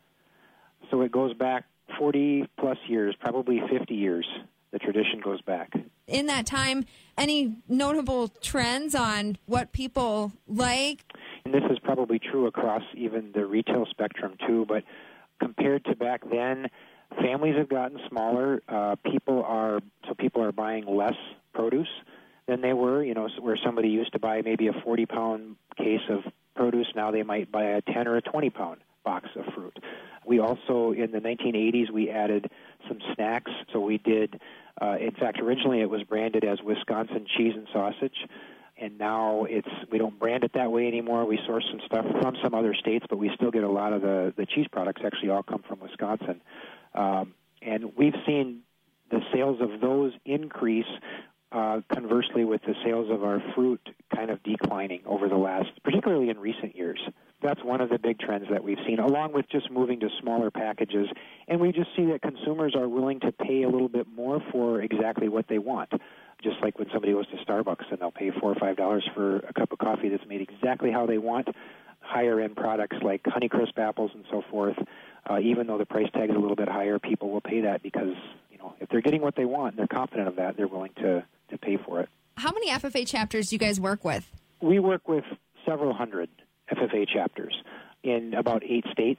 so it goes back forty plus years, probably fifty years. The tradition goes back. In that time, any notable trends on what people like? And this is probably true across even the retail spectrum, too, but compared to back then, families have gotten smaller. Uh, people are so people are buying less produce than they were, you know, where somebody used to buy maybe a forty-pound case of produce, now they might buy a ten or a twenty-pound box of fruit. We also, in the nineteen eighties, we added some snacks. So we did, uh, in fact, originally it was branded as Wisconsin cheese and sausage, and now it's we don't brand it that way anymore. We source some stuff from some other states, but we still get a lot of the, the cheese products actually all come from Wisconsin. Um, and we've seen the sales of those increase, uh, conversely with the sales of our fruit kind of declining over the last, particularly in recent years. That's one of the big trends that we've seen, along with just moving to smaller packages. And we just see that consumers are willing to pay a little bit more for exactly what they want. Just like when somebody goes to Starbucks and they'll pay four or five dollars for a cup of coffee that's made exactly how they want. Higher-end products like Honeycrisp apples and so forth, uh, even though the price tag is a little bit higher, people will pay that because, you know, if they're getting what they want and they're confident of that, they're willing to, to pay for it. How many F F A chapters do you guys work with? We work with several hundred F F A chapters in about eight states.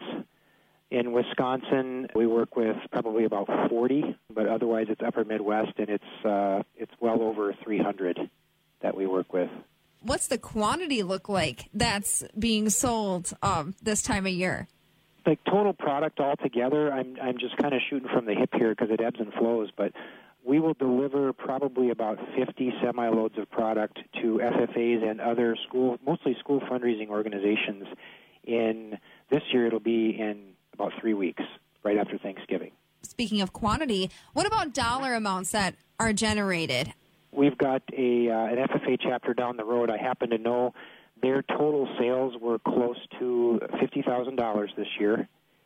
In Wisconsin, we work with probably about forty, but otherwise it's Upper Midwest, and it's uh, it's well over three hundred that we work with. What's the quantity look like that's being sold um, this time of year? Like total product altogether, I'm I'm just kind of shooting from the hip here because it ebbs and flows, but we will deliver probably about fifty semi-loads of product to F F As and other school, mostly school fundraising organizations. In this year, it'll be in about three weeks, right after Thanksgiving. Speaking of quantity, what about dollar amounts that are generated? We've got a uh, an F F A chapter down the road. I happen to know their total sales were close to fifty thousand dollars this year.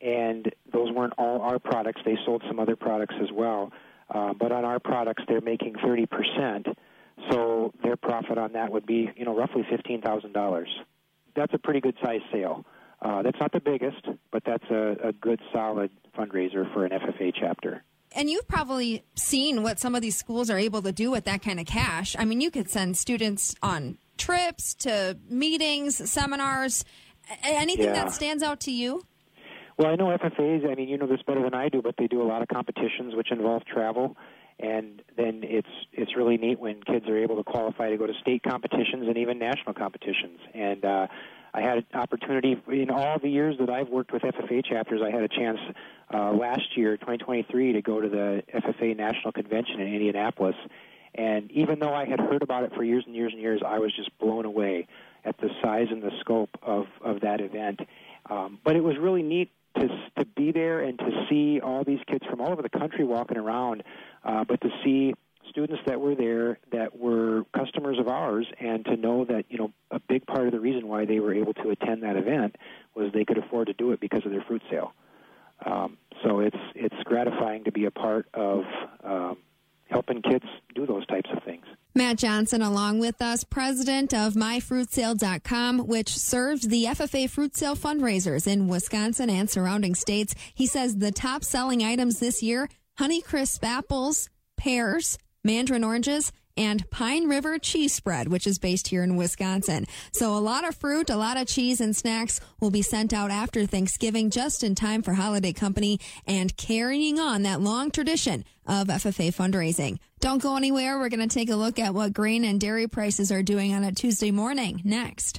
and those weren't all our products. They sold some other products as well. Uh, but on our products, they're making thirty percent. So their profit on that would be, you know, roughly fifteen thousand dollars. That's a pretty good size sale. Uh, that's not the biggest, but that's a, a good, solid fundraiser for an F F A chapter. And you've probably seen what some of these schools are able to do with that kind of cash. I mean, you could send students on trips to meetings, seminars, anything Yeah. that stands out to you? Well, I know F F As, I mean, you know this better than I do, but they do a lot of competitions which involve travel. And then it's it's really neat when kids are able to qualify to go to state competitions and even national competitions. And uh, I had an opportunity in all the years that I've worked with F F A chapters. I had a chance uh, last year, twenty twenty-three, to go to the F F A National Convention in Indianapolis. And even though I had heard about it for years and years and years, I was just blown away at the size and the scope of, of that event. Um, but it was really neat to to be there and to see all these kids from all over the country walking around, uh, but to see students that were there that were customers of ours, and to know that, you know, a big part of the reason why they were able to attend that event was they could afford to do it because of their fruit sale. Um, so it's it's gratifying to be a part of um, helping kids do those types of things. Matt Johnson, along with us, president of my fruit sale dot com, which serves the F F A fruit sale fundraisers in Wisconsin and surrounding states. He says the top selling items this year, Honeycrisp apples, pears, mandarin oranges, and Pine River cheese spread, which is based here in Wisconsin. So a lot of fruit, a lot of cheese and snacks will be sent out after Thanksgiving, just in time for holiday company and carrying on that long tradition of F F A fundraising. Don't go anywhere. We're going to take a look at what grain and dairy prices are doing on a Tuesday morning next.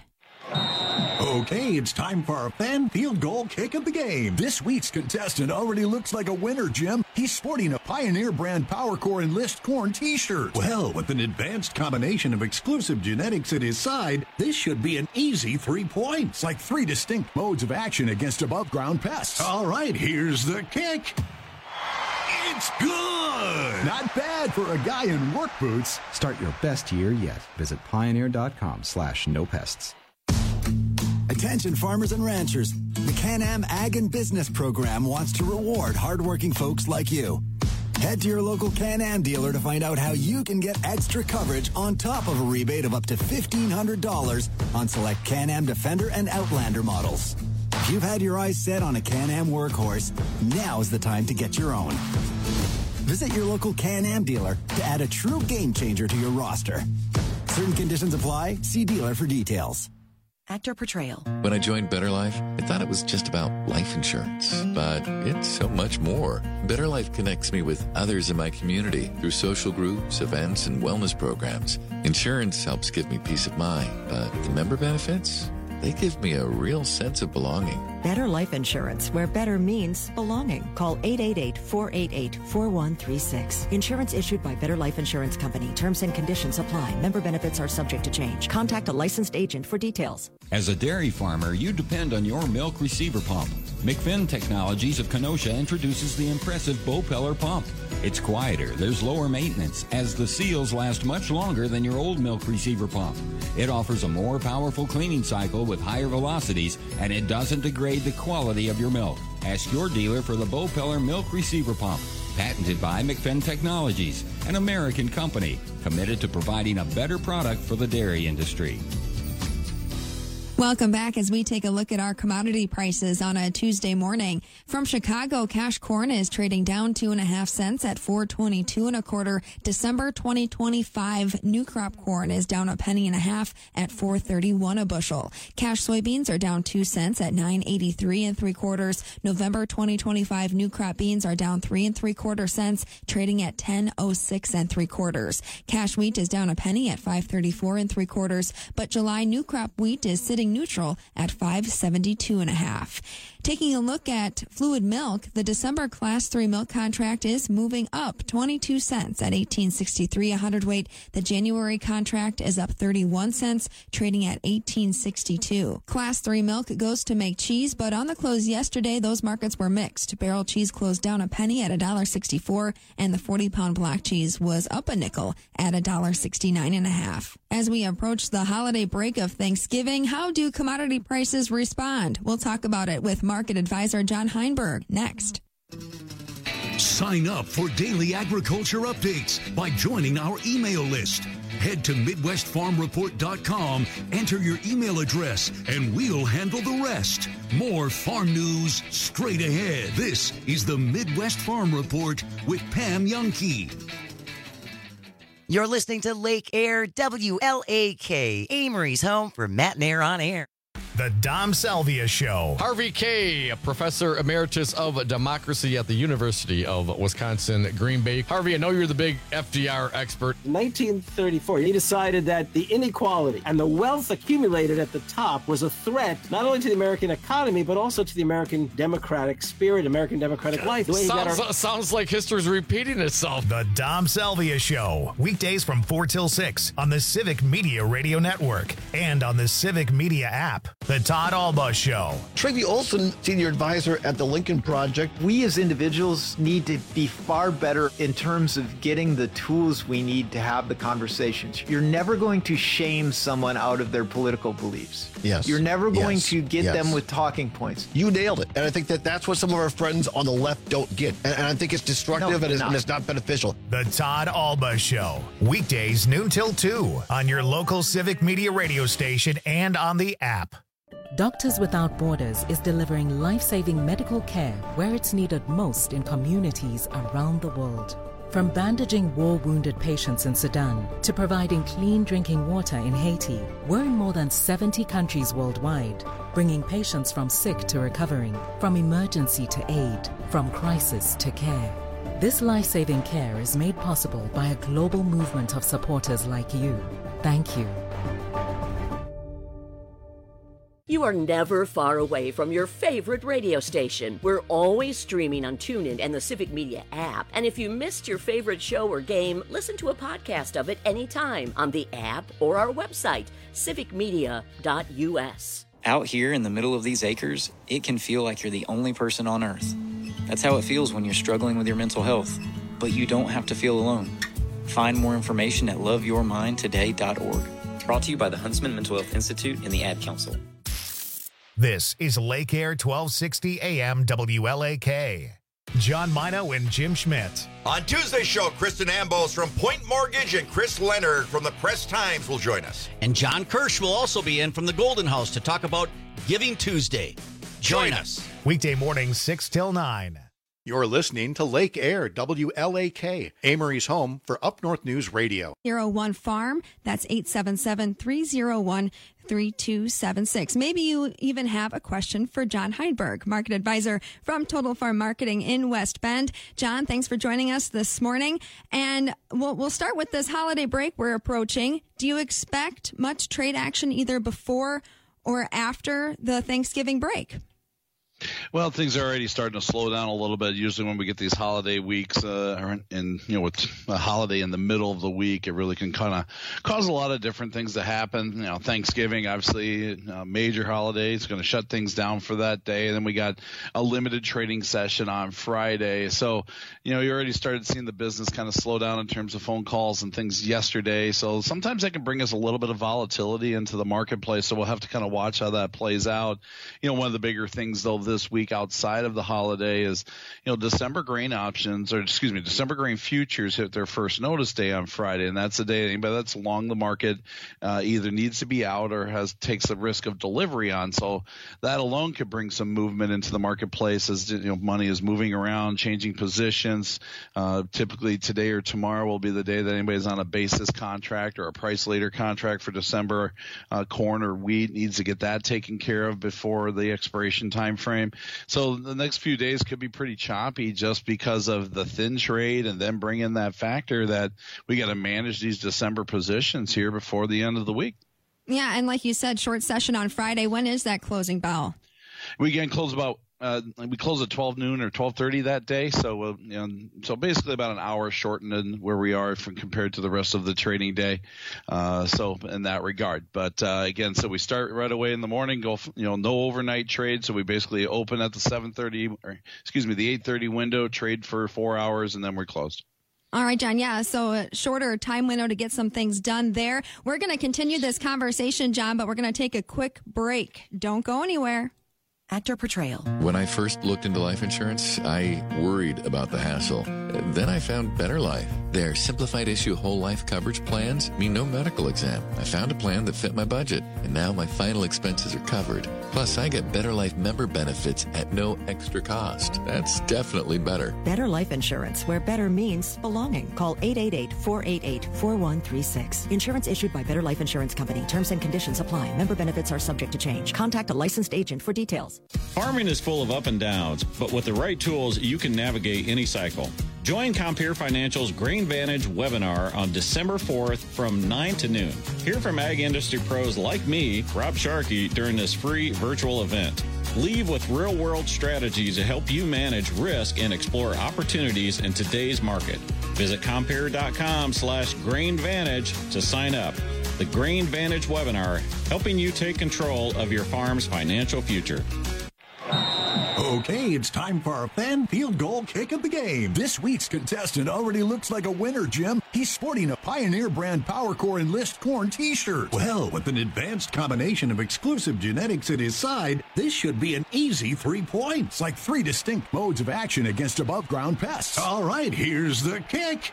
Okay, it's time for our fan field goal kick of the game. This week's contestant already looks like a winner, Jim. He's sporting a Pioneer brand PowerCore Enlist Corn t-shirt. Well, with an advanced combination of exclusive genetics at his side, this should be an easy three points, like three distinct modes of action against above-ground pests. All right, here's the kick. It's good! Not bad for a guy in work boots. Start your best year yet. Visit pioneer.com slash no pests. Attention farmers and ranchers. The Can-Am Ag and Business Program wants to reward hardworking folks like you. Head to your local Can-Am dealer to find out how you can get extra coverage on top of a rebate of up to fifteen hundred dollars on select Can-Am Defender and Outlander models. If you've had your eyes set on a Can-Am workhorse, now's the time to get your own. Visit your local Can-Am dealer to add a true game changer to your roster. Certain conditions apply. See dealer for details. Actor portrayal. When I joined Better Life, I thought it was just about life insurance, but it's so much more. Better Life connects me with others in my community through social groups, events, and wellness programs. Insurance helps give me peace of mind, but the member benefits, they give me a real sense of belonging. Better Life Insurance, where better means belonging. Call eight eight eight, four eight eight, four one three six. Insurance issued by Better Life Insurance Company. Terms and conditions apply. Member benefits are subject to change. Contact a licensed agent for details. As a dairy farmer, you depend on your milk receiver pump. McFinn Technologies of Kenosha introduces the impressive Bopeller pump. It's quieter, there's lower maintenance, as the seals last much longer than your old milk receiver pump. It offers a more powerful cleaning cycle with higher velocities, and it doesn't degrade the quality of your milk. Ask your dealer for the Bopeller Milk Receiver Pump. Patented by McFinn Technologies, an American company committed to providing a better product for the dairy industry. Welcome back as we take a look at our commodity prices on a Tuesday morning. From Chicago, cash corn is trading down two and a half cents at four twenty-two and a quarter. December twenty twenty-five new crop corn is down a penny and a half at four thirty-one a bushel. Cash soybeans are down two cents at nine eighty-three and three quarters. November twenty twenty-five new crop beans are down three and three quarter cents, trading at ten oh six and three quarters. Cash wheat is down a penny at five thirty-four and three quarters, but July new crop wheat is sitting neutral at five seventy-two and a half. Taking a look at fluid milk, the December class three milk contract is moving up twenty-two cents at eighteen sixty-three a hundredweight. The January contract is up thirty-one cents, trading at eighteen sixty-two. Class three milk goes to make cheese, but on the close yesterday, those markets were mixed. Barrel cheese closed down a penny at one dollar sixty-four, and the forty pound block cheese was up a nickel at one dollar sixty-nine and a half. As we approach the holiday break of Thanksgiving, how do commodity prices respond? We'll talk about it with Mark market advisor John Heinberg next. Sign up for daily agriculture updates by joining our email list. Head to Midwest Farm Report dot com, enter your email address, and we'll handle the rest. More farm news straight ahead. This is the Midwest Farm Report with Pam Youngkey. You're listening to Lake Air W L A K, Amory's home for Matt and Air on Air. The Dom Salvia Show. Harvey Kaye, a professor emeritus of democracy at the University of Wisconsin, Green Bay. Harvey, I know you're the big F D R expert. In nineteen thirty-four, he decided that the inequality and the wealth accumulated at the top was a threat not only to the American economy, but also to the American democratic spirit, American democratic life. The way Sounds, our- sounds like history's repeating itself. The Dom Salvia Show. Weekdays from four till six on the Civic Media Radio Network and on the Civic Media app. The Todd Alba Show. Tracy Olson, senior advisor at the Lincoln Project. We as individuals need to be far better in terms of getting the tools we need to have the conversations. You're never going to shame someone out of their political beliefs. Yes. You're never going yes. to get yes. them with talking points. You nailed it. And I think that that's what some of our friends on the left don't get. And, and I think it's destructive No, and, it's, not. and it's not beneficial. The Todd Alba Show. Weekdays noon till two on your local Civic Media radio station and on the app. Doctors Without Borders is delivering life-saving medical care where it's needed most in communities around the world. From bandaging war-wounded patients in Sudan to providing clean drinking water in Haiti, we're in more than seventy countries worldwide, bringing patients from sick to recovering, from emergency to aid, from crisis to care. This life-saving care is made possible by a global movement of supporters like you. Thank you. You are never far away from your favorite radio station. We're always streaming on TuneIn and the Civic Media app. And if you missed your favorite show or game, listen to a podcast of it anytime on the app or our website, civic media dot u s. Out here in the middle of these acres, it can feel like you're the only person on Earth. That's how it feels when you're struggling with your mental health. But you don't have to feel alone. Find more information at love your mind today dot org. Brought to you by the Huntsman Mental Health Institute and the Ad Council. This is Lake Air twelve sixty A M W L A K. John Mino and Jim Schmidt. On Tuesday's show, Kristen Ambos from Point Mortgage and Chris Leonard from the Press Times will join us. And John Kirsch will also be in from the Golden House to talk about Giving Tuesday. Join, Join us. Weekday mornings, six till nine. You're listening to Lake Air W L A K, Amory's home for Up North News Radio. zero one Farm, that's eight seven seven, three zero one, three two seven six. Maybe you even have a question for John Heinberg, market advisor from Total Farm Marketing in West Bend. John, thanks for joining us this morning. And we'll, we'll start with this holiday break we're approaching. Do you expect much trade action either before or after the Thanksgiving break? Well, things are already starting to slow down a little bit. Usually when we get these holiday weeks uh, and, you know, with a holiday in the middle of the week, it really can kind of cause a lot of different things to happen. You know, Thanksgiving, obviously, a major holiday. It's going to shut things down for that day. And then we got a limited trading session on Friday. So, you know, you already started seeing the business kind of slow down in terms of phone calls and things yesterday. So sometimes that can bring us a little bit of volatility into the marketplace. So we'll have to kind of watch how that plays out. You know, one of the bigger things, though, this week outside of the holiday is, you know, December grain options, or excuse me, December grain futures hit their first notice day on Friday, and that's the day anybody that's along the market uh, either needs to be out or has takes the risk of delivery on. So that alone could bring some movement into the marketplace as, you know, money is moving around, changing positions. Uh, typically today or tomorrow will be the day that anybody's on a basis contract or a price later contract for December uh, corn or wheat needs to get that taken care of before the expiration time frame. So the next few days could be pretty choppy just because of the thin trade, and then bring in that factor that we got to manage these December positions here before the end of the week. Yeah, and like you said, short session on Friday. When is that closing bell? We can close about uh, we close at twelve noon or twelve thirty that day. So uh, you know, so basically about an hour shortened in where we are from compared to the rest of the trading day. Uh, so in that regard, but uh, again, so we start right away in the morning. Go, you know, no overnight trade. So we basically open at the seven thirty, or excuse me, the eight thirty window, trade for four hours, and then we're closed. All right, John. Yeah, so a shorter time window to get some things done there. We're going to continue this conversation, John, but we're going to take a quick break. Don't go anywhere. Actor portrayal. When I first looked into life insurance, I worried about the hassle. Then I found Better Life. Their simplified issue whole life coverage plans mean no medical exam. I found a plan that fit my budget, and now my final expenses are covered. Plus, I get Better Life member benefits at no extra cost. That's definitely better. Better Life Insurance, where better means belonging. Call eight eight eight, four eight eight, four one three six. Insurance issued by Better Life Insurance Company. Terms and conditions apply. Member benefits are subject to change. Contact a licensed agent for details. Farming is full of up and downs, but with the right tools, you can navigate any cycle. Join Compeer Financial's GrainVantage webinar on December fourth from nine to noon. Hear from ag industry pros like me, Rob Sharkey, during this free virtual event. Leave with real-world strategies to help you manage risk and explore opportunities in today's market. Visit Compeer.com slash GrainVantage to sign up. The GrainVantage webinar, helping you take control of your farm's financial future. Okay, it's time for our fan field goal kick of the game. This week's contestant already looks like a winner, Jim. He's sporting a Pioneer brand PowerCore Enlist Corn t-shirt. Well, with an advanced combination of exclusive genetics at his side, this should be an easy three points, like three distinct modes of action against above-ground pests. All right, here's the kick.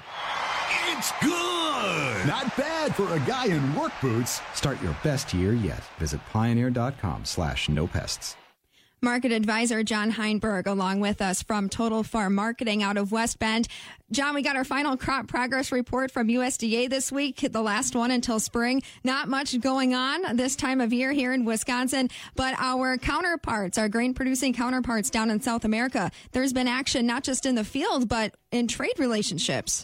It's good! Not bad for a guy in work boots. Start your best year yet. Visit pioneer.com slash no pests. Market advisor John Heinberg along with us from Total Farm Marketing out of West Bend. John, we got our final crop progress report from U S D A this week, the last one until spring. Not much going on this time of year here in Wisconsin, but our counterparts, our grain producing counterparts down in South America, there's been action not just in the field, but in trade relationships.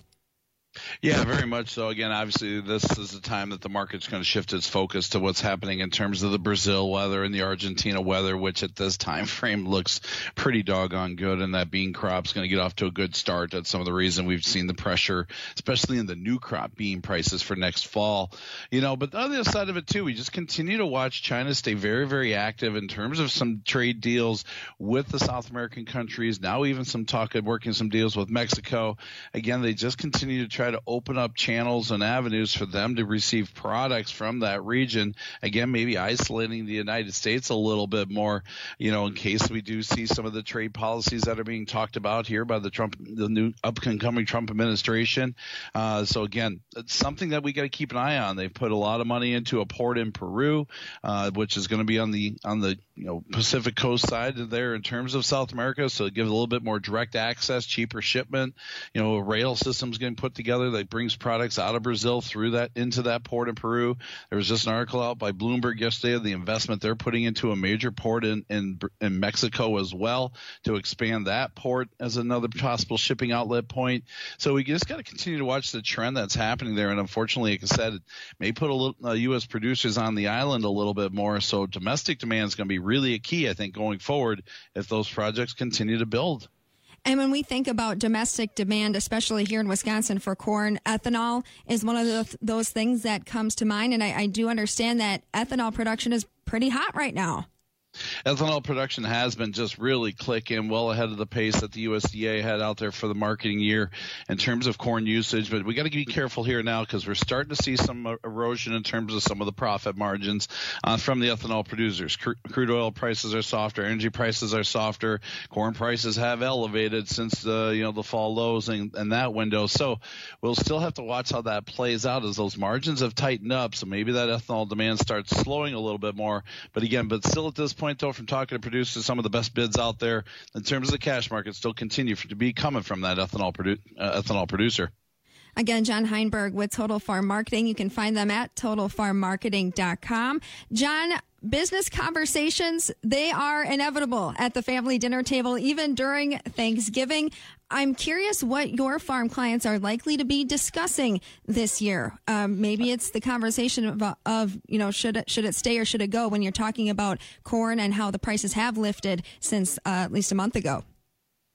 Yeah, very much so. Again, obviously, this is the time that the market's going to shift its focus to what's happening in terms of the Brazil weather and the Argentina weather, which at this time frame looks pretty doggone good, and that bean crop's going to get off to a good start. That's some of the reason we've seen the pressure, especially in the new crop bean prices for next fall. You know, but on the other side of it, too, we just continue to watch China stay very, very active in terms of some trade deals with the South American countries, now even some talk of working some deals with Mexico. Again, they just continue to try to open up channels and avenues for them to receive products from that region. Again, maybe isolating the United States a little bit more, you know, in case we do see some of the trade policies that are being talked about here by the Trump, the new up-and-coming Trump administration. Uh, so again, it's something that we got to keep an eye on. They've put a lot of money into a port in Peru, uh, which is going to be on the on the you know Pacific coast side there in terms of South America. So it gives a little bit more direct access, cheaper shipment. You know, a rail system's getting put together that brings products out of Brazil through that into that port in Peru. There was just an article out by Bloomberg yesterday of the investment they're putting into a major port in, in, in Mexico as well to expand that port as another possible shipping outlet point. So we just got to continue to watch the trend that's happening there. And unfortunately, like I said, it may put a little, uh, U S producers on the island a little bit more. So domestic demand is going to be really a key, I think, going forward if those projects continue to build. And when we think about domestic demand, especially here in Wisconsin for corn, ethanol is one of the, those things that comes to mind. And I, I do understand that ethanol production is pretty hot right now. Ethanol production has been just really clicking well ahead of the pace that the U S D A had out there for the marketing year in terms of corn usage. But we got to be careful here now because we're starting to see some erosion in terms of some of the profit margins uh, from the ethanol producers. Cru- crude oil prices are softer, energy prices are softer, corn prices have elevated since the you know the fall lows in, in that window. So we'll still have to watch how that plays out as those margins have tightened up. So maybe that ethanol demand starts slowing a little bit more. But again, but still at this point, though, from talking to producers, some of the best bids out there in terms of the cash market still continue to be coming from that ethanol, produ- uh, ethanol producer. Again, John Heinberg with Total Farm Marketing. You can find them at total farm marketing dot com. John, business conversations, they are inevitable at the family dinner table, even during Thanksgiving. I'm curious what your farm clients are likely to be discussing this year. Um, maybe it's the conversation of, of, you know, should it, should it stay or should it go when you're talking about corn and how the prices have lifted since uh, at least a month ago.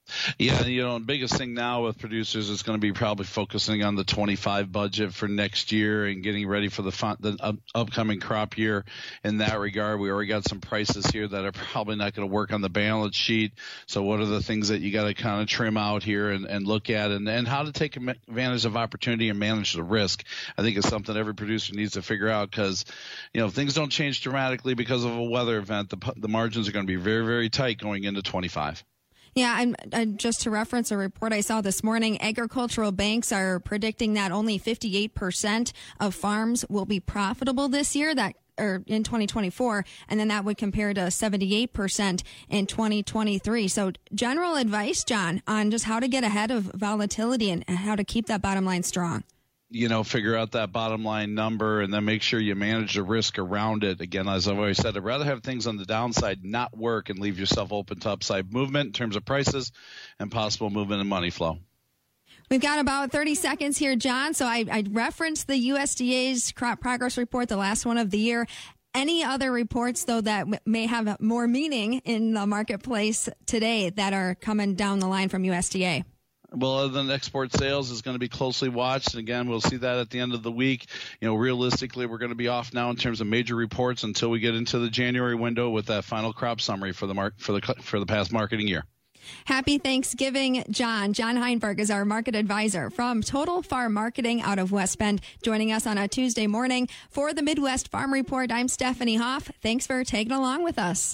Yeah, you know, the biggest thing now with producers is going to be probably focusing on the twenty-five budget for next year and getting ready for the, fun, the up, upcoming crop year. In that regard, we already got some prices here that are probably not going to work on the balance sheet. So what are the things that you got to kind of trim out here and, and look at, and, and how to take advantage of opportunity and manage the risk? I think it's something every producer needs to figure out, because, you know, if things don't change dramatically because of a weather event, the, the margins are going to be very, very tight going into twenty-five. Yeah, and uh, just to reference a report I saw this morning, agricultural banks are predicting that only fifty-eight percent of farms will be profitable this year, that or in twenty twenty-four, and then that would compare to seventy-eight percent in twenty twenty-three. So general advice, John, on just how to get ahead of volatility and how to keep that bottom line strong. You know, figure out that bottom line number and then make sure you manage the risk around it. Again, as I've always said, I'd rather have things on the downside not work and leave yourself open to upside movement in terms of prices and possible movement in money flow. We've got about thirty seconds here, John. So I, I referenced the U S D A's crop progress report, the last one of the year. Any other reports, though, that m- may have more meaning in the marketplace today that are coming down the line from U S D A? Well, other than export sales is going to be closely watched. And again, we'll see that at the end of the week. You know, realistically, we're going to be off now in terms of major reports until we get into the January window with that final crop summary for the mar- for the for the past marketing year. Happy Thanksgiving, John. John Heinberg is our market advisor from Total Farm Marketing out of West Bend, joining us on a Tuesday morning for the Midwest Farm Report. I'm Stephanie Hoff. Thanks for tagging along with us.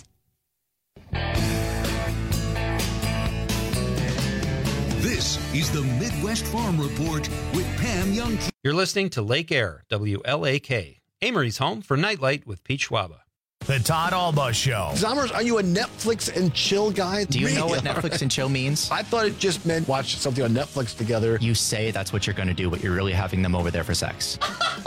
This is the Midwest Farm Report with Pam Young. You're listening to Lake Air, W L A K, Amory's home for Nightlight with Pete Schwaba. The Todd Alba Show. Zommers, are you a Netflix and chill guy? Do you know what Netflix and chill means? I thought it just meant watch something on Netflix together. You say that's what you're going to do, but you're really having them over there for sex.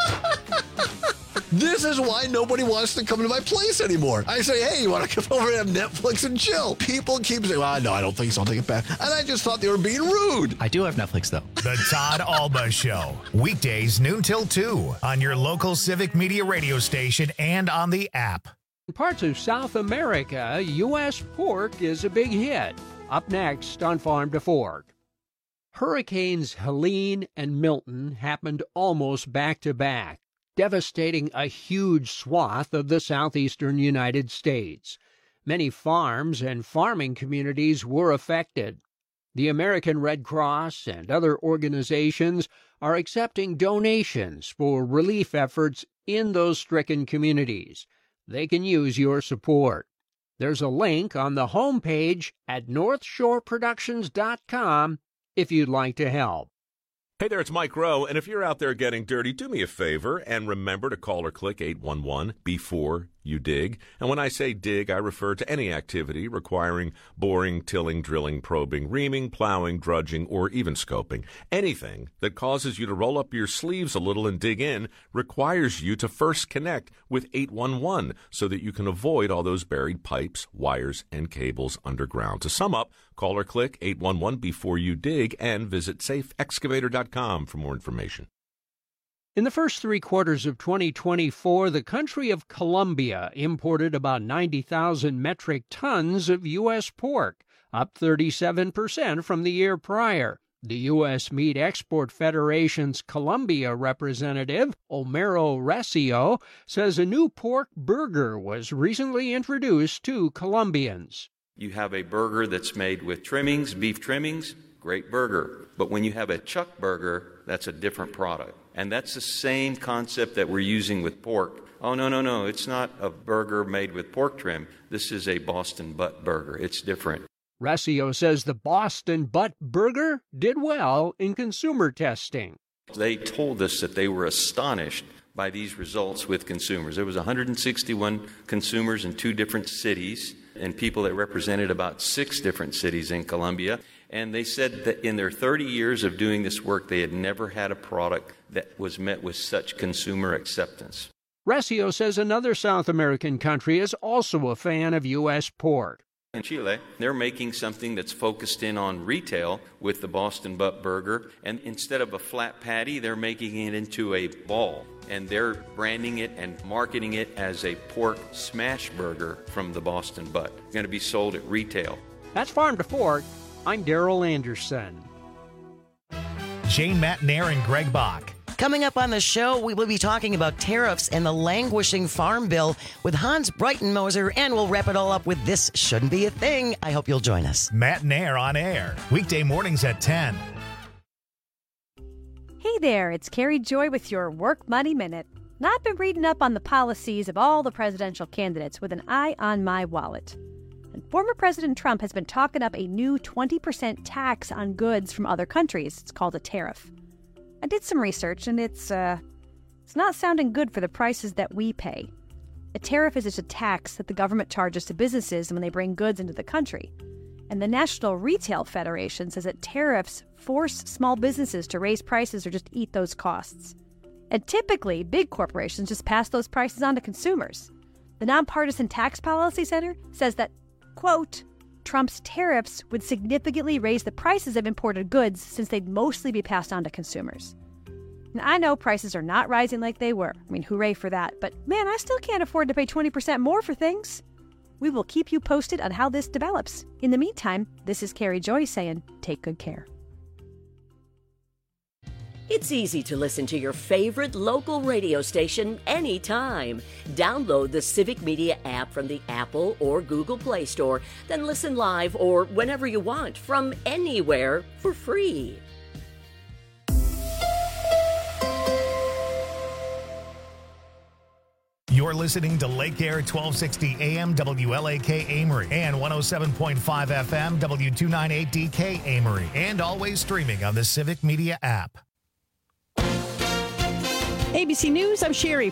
This is why nobody wants to come to my place anymore. I say, hey, you want to come over and have Netflix and chill? People keep saying, well, no, I don't think so. I'll take it back. And I just thought they were being rude. I do have Netflix, though. The Todd Alba Show. Weekdays, noon till two on your local Civic Media radio station and on the app. In parts of South America, U S pork is a big hit. Up next on Farm to Fork. Hurricanes Helene and Milton happened almost back to back, devastating a huge swath of the southeastern United States. Many farms and farming communities were affected. The American Red Cross and other organizations are accepting donations for relief efforts in those stricken communities. They can use your support. There's a link on the homepage at north shore productions dot com if you'd like to help. Hey there, it's Mike Rowe, and if you're out there getting dirty, do me a favor and remember to call or click eight one one before you dig. And when I say dig, I refer to any activity requiring boring, tilling, drilling, probing, reaming, plowing, drudging, or even scoping. Anything that causes you to roll up your sleeves a little and dig in requires you to first connect with eight one one so that you can avoid all those buried pipes, wires, and cables underground. To sum up, call or click eight one one before you dig and visit safe excavator dot com for more information. In the first three quarters of twenty twenty-four, the country of Colombia imported about ninety thousand metric tons of U S pork, up thirty-seven percent from the year prior. The U S Meat Export Federation's Colombia representative, Homero Recio, says a new pork burger was recently introduced to Colombians. You have a burger that's made with trimmings, beef trimmings, great burger. But when you have a chuck burger, that's a different product. And that's the same concept that we're using with pork. Oh, no, no, no, it's not a burger made with pork trim. This is a Boston butt burger. It's different. Recio says the Boston butt burger did well in consumer testing. They told us that they were astonished by these results with consumers. There was one hundred sixty-one consumers in two different cities and people that represented about six different cities in Colombia. And they said that in their thirty years of doing this work, they had never had a product that was met with such consumer acceptance. Recio says another South American country is also a fan of U S pork. In Chile, they're making something that's focused in on retail with the Boston butt burger. And instead of a flat patty, they're making it into a ball. And they're branding it and marketing it as a pork smash burger from the Boston butt. It's going to be sold at retail. That's Farm to Fork. I'm Daryl Anderson. Jane Matnair and Greg Bach. Coming up on the show, we will be talking about tariffs and the languishing farm bill with Hans Breitenmoser, and we'll wrap it all up with This Shouldn't Be a Thing. I hope you'll join us. Matnair on air, weekday mornings at ten. Hey there, it's Carrie Joy with your Work Money Minute. Now, I've been reading up on the policies of all the presidential candidates with an eye on my wallet. And former President Trump has been talking up a new twenty percent tax on goods from other countries. It's called a tariff. I did some research, and it's, uh, it's not sounding good for the prices that we pay. A tariff is just a tax that the government charges to businesses when they bring goods into the country. And the National Retail Federation says that tariffs force small businesses to raise prices or just eat those costs. And typically, big corporations just pass those prices on to consumers. The Nonpartisan Tax Policy Center says that, quote, Trump's tariffs would significantly raise the prices of imported goods since they'd mostly be passed on to consumers. And I know prices are not rising like they were. I mean, hooray for that. But man, I still can't afford to pay twenty percent more for things. We will keep you posted on how this develops. In the meantime, this is Carrie Joy saying, take good care. It's easy to listen to your favorite local radio station anytime. Download the Civic Media app from the Apple or Google Play Store, then listen live or whenever you want from anywhere for free. You're listening to Lake Air twelve sixty A M W L A K Amory and one oh seven point five F M W two ninety-eight D K Amory, and always streaming on the Civic Media app. A B C News, I'm Sherry.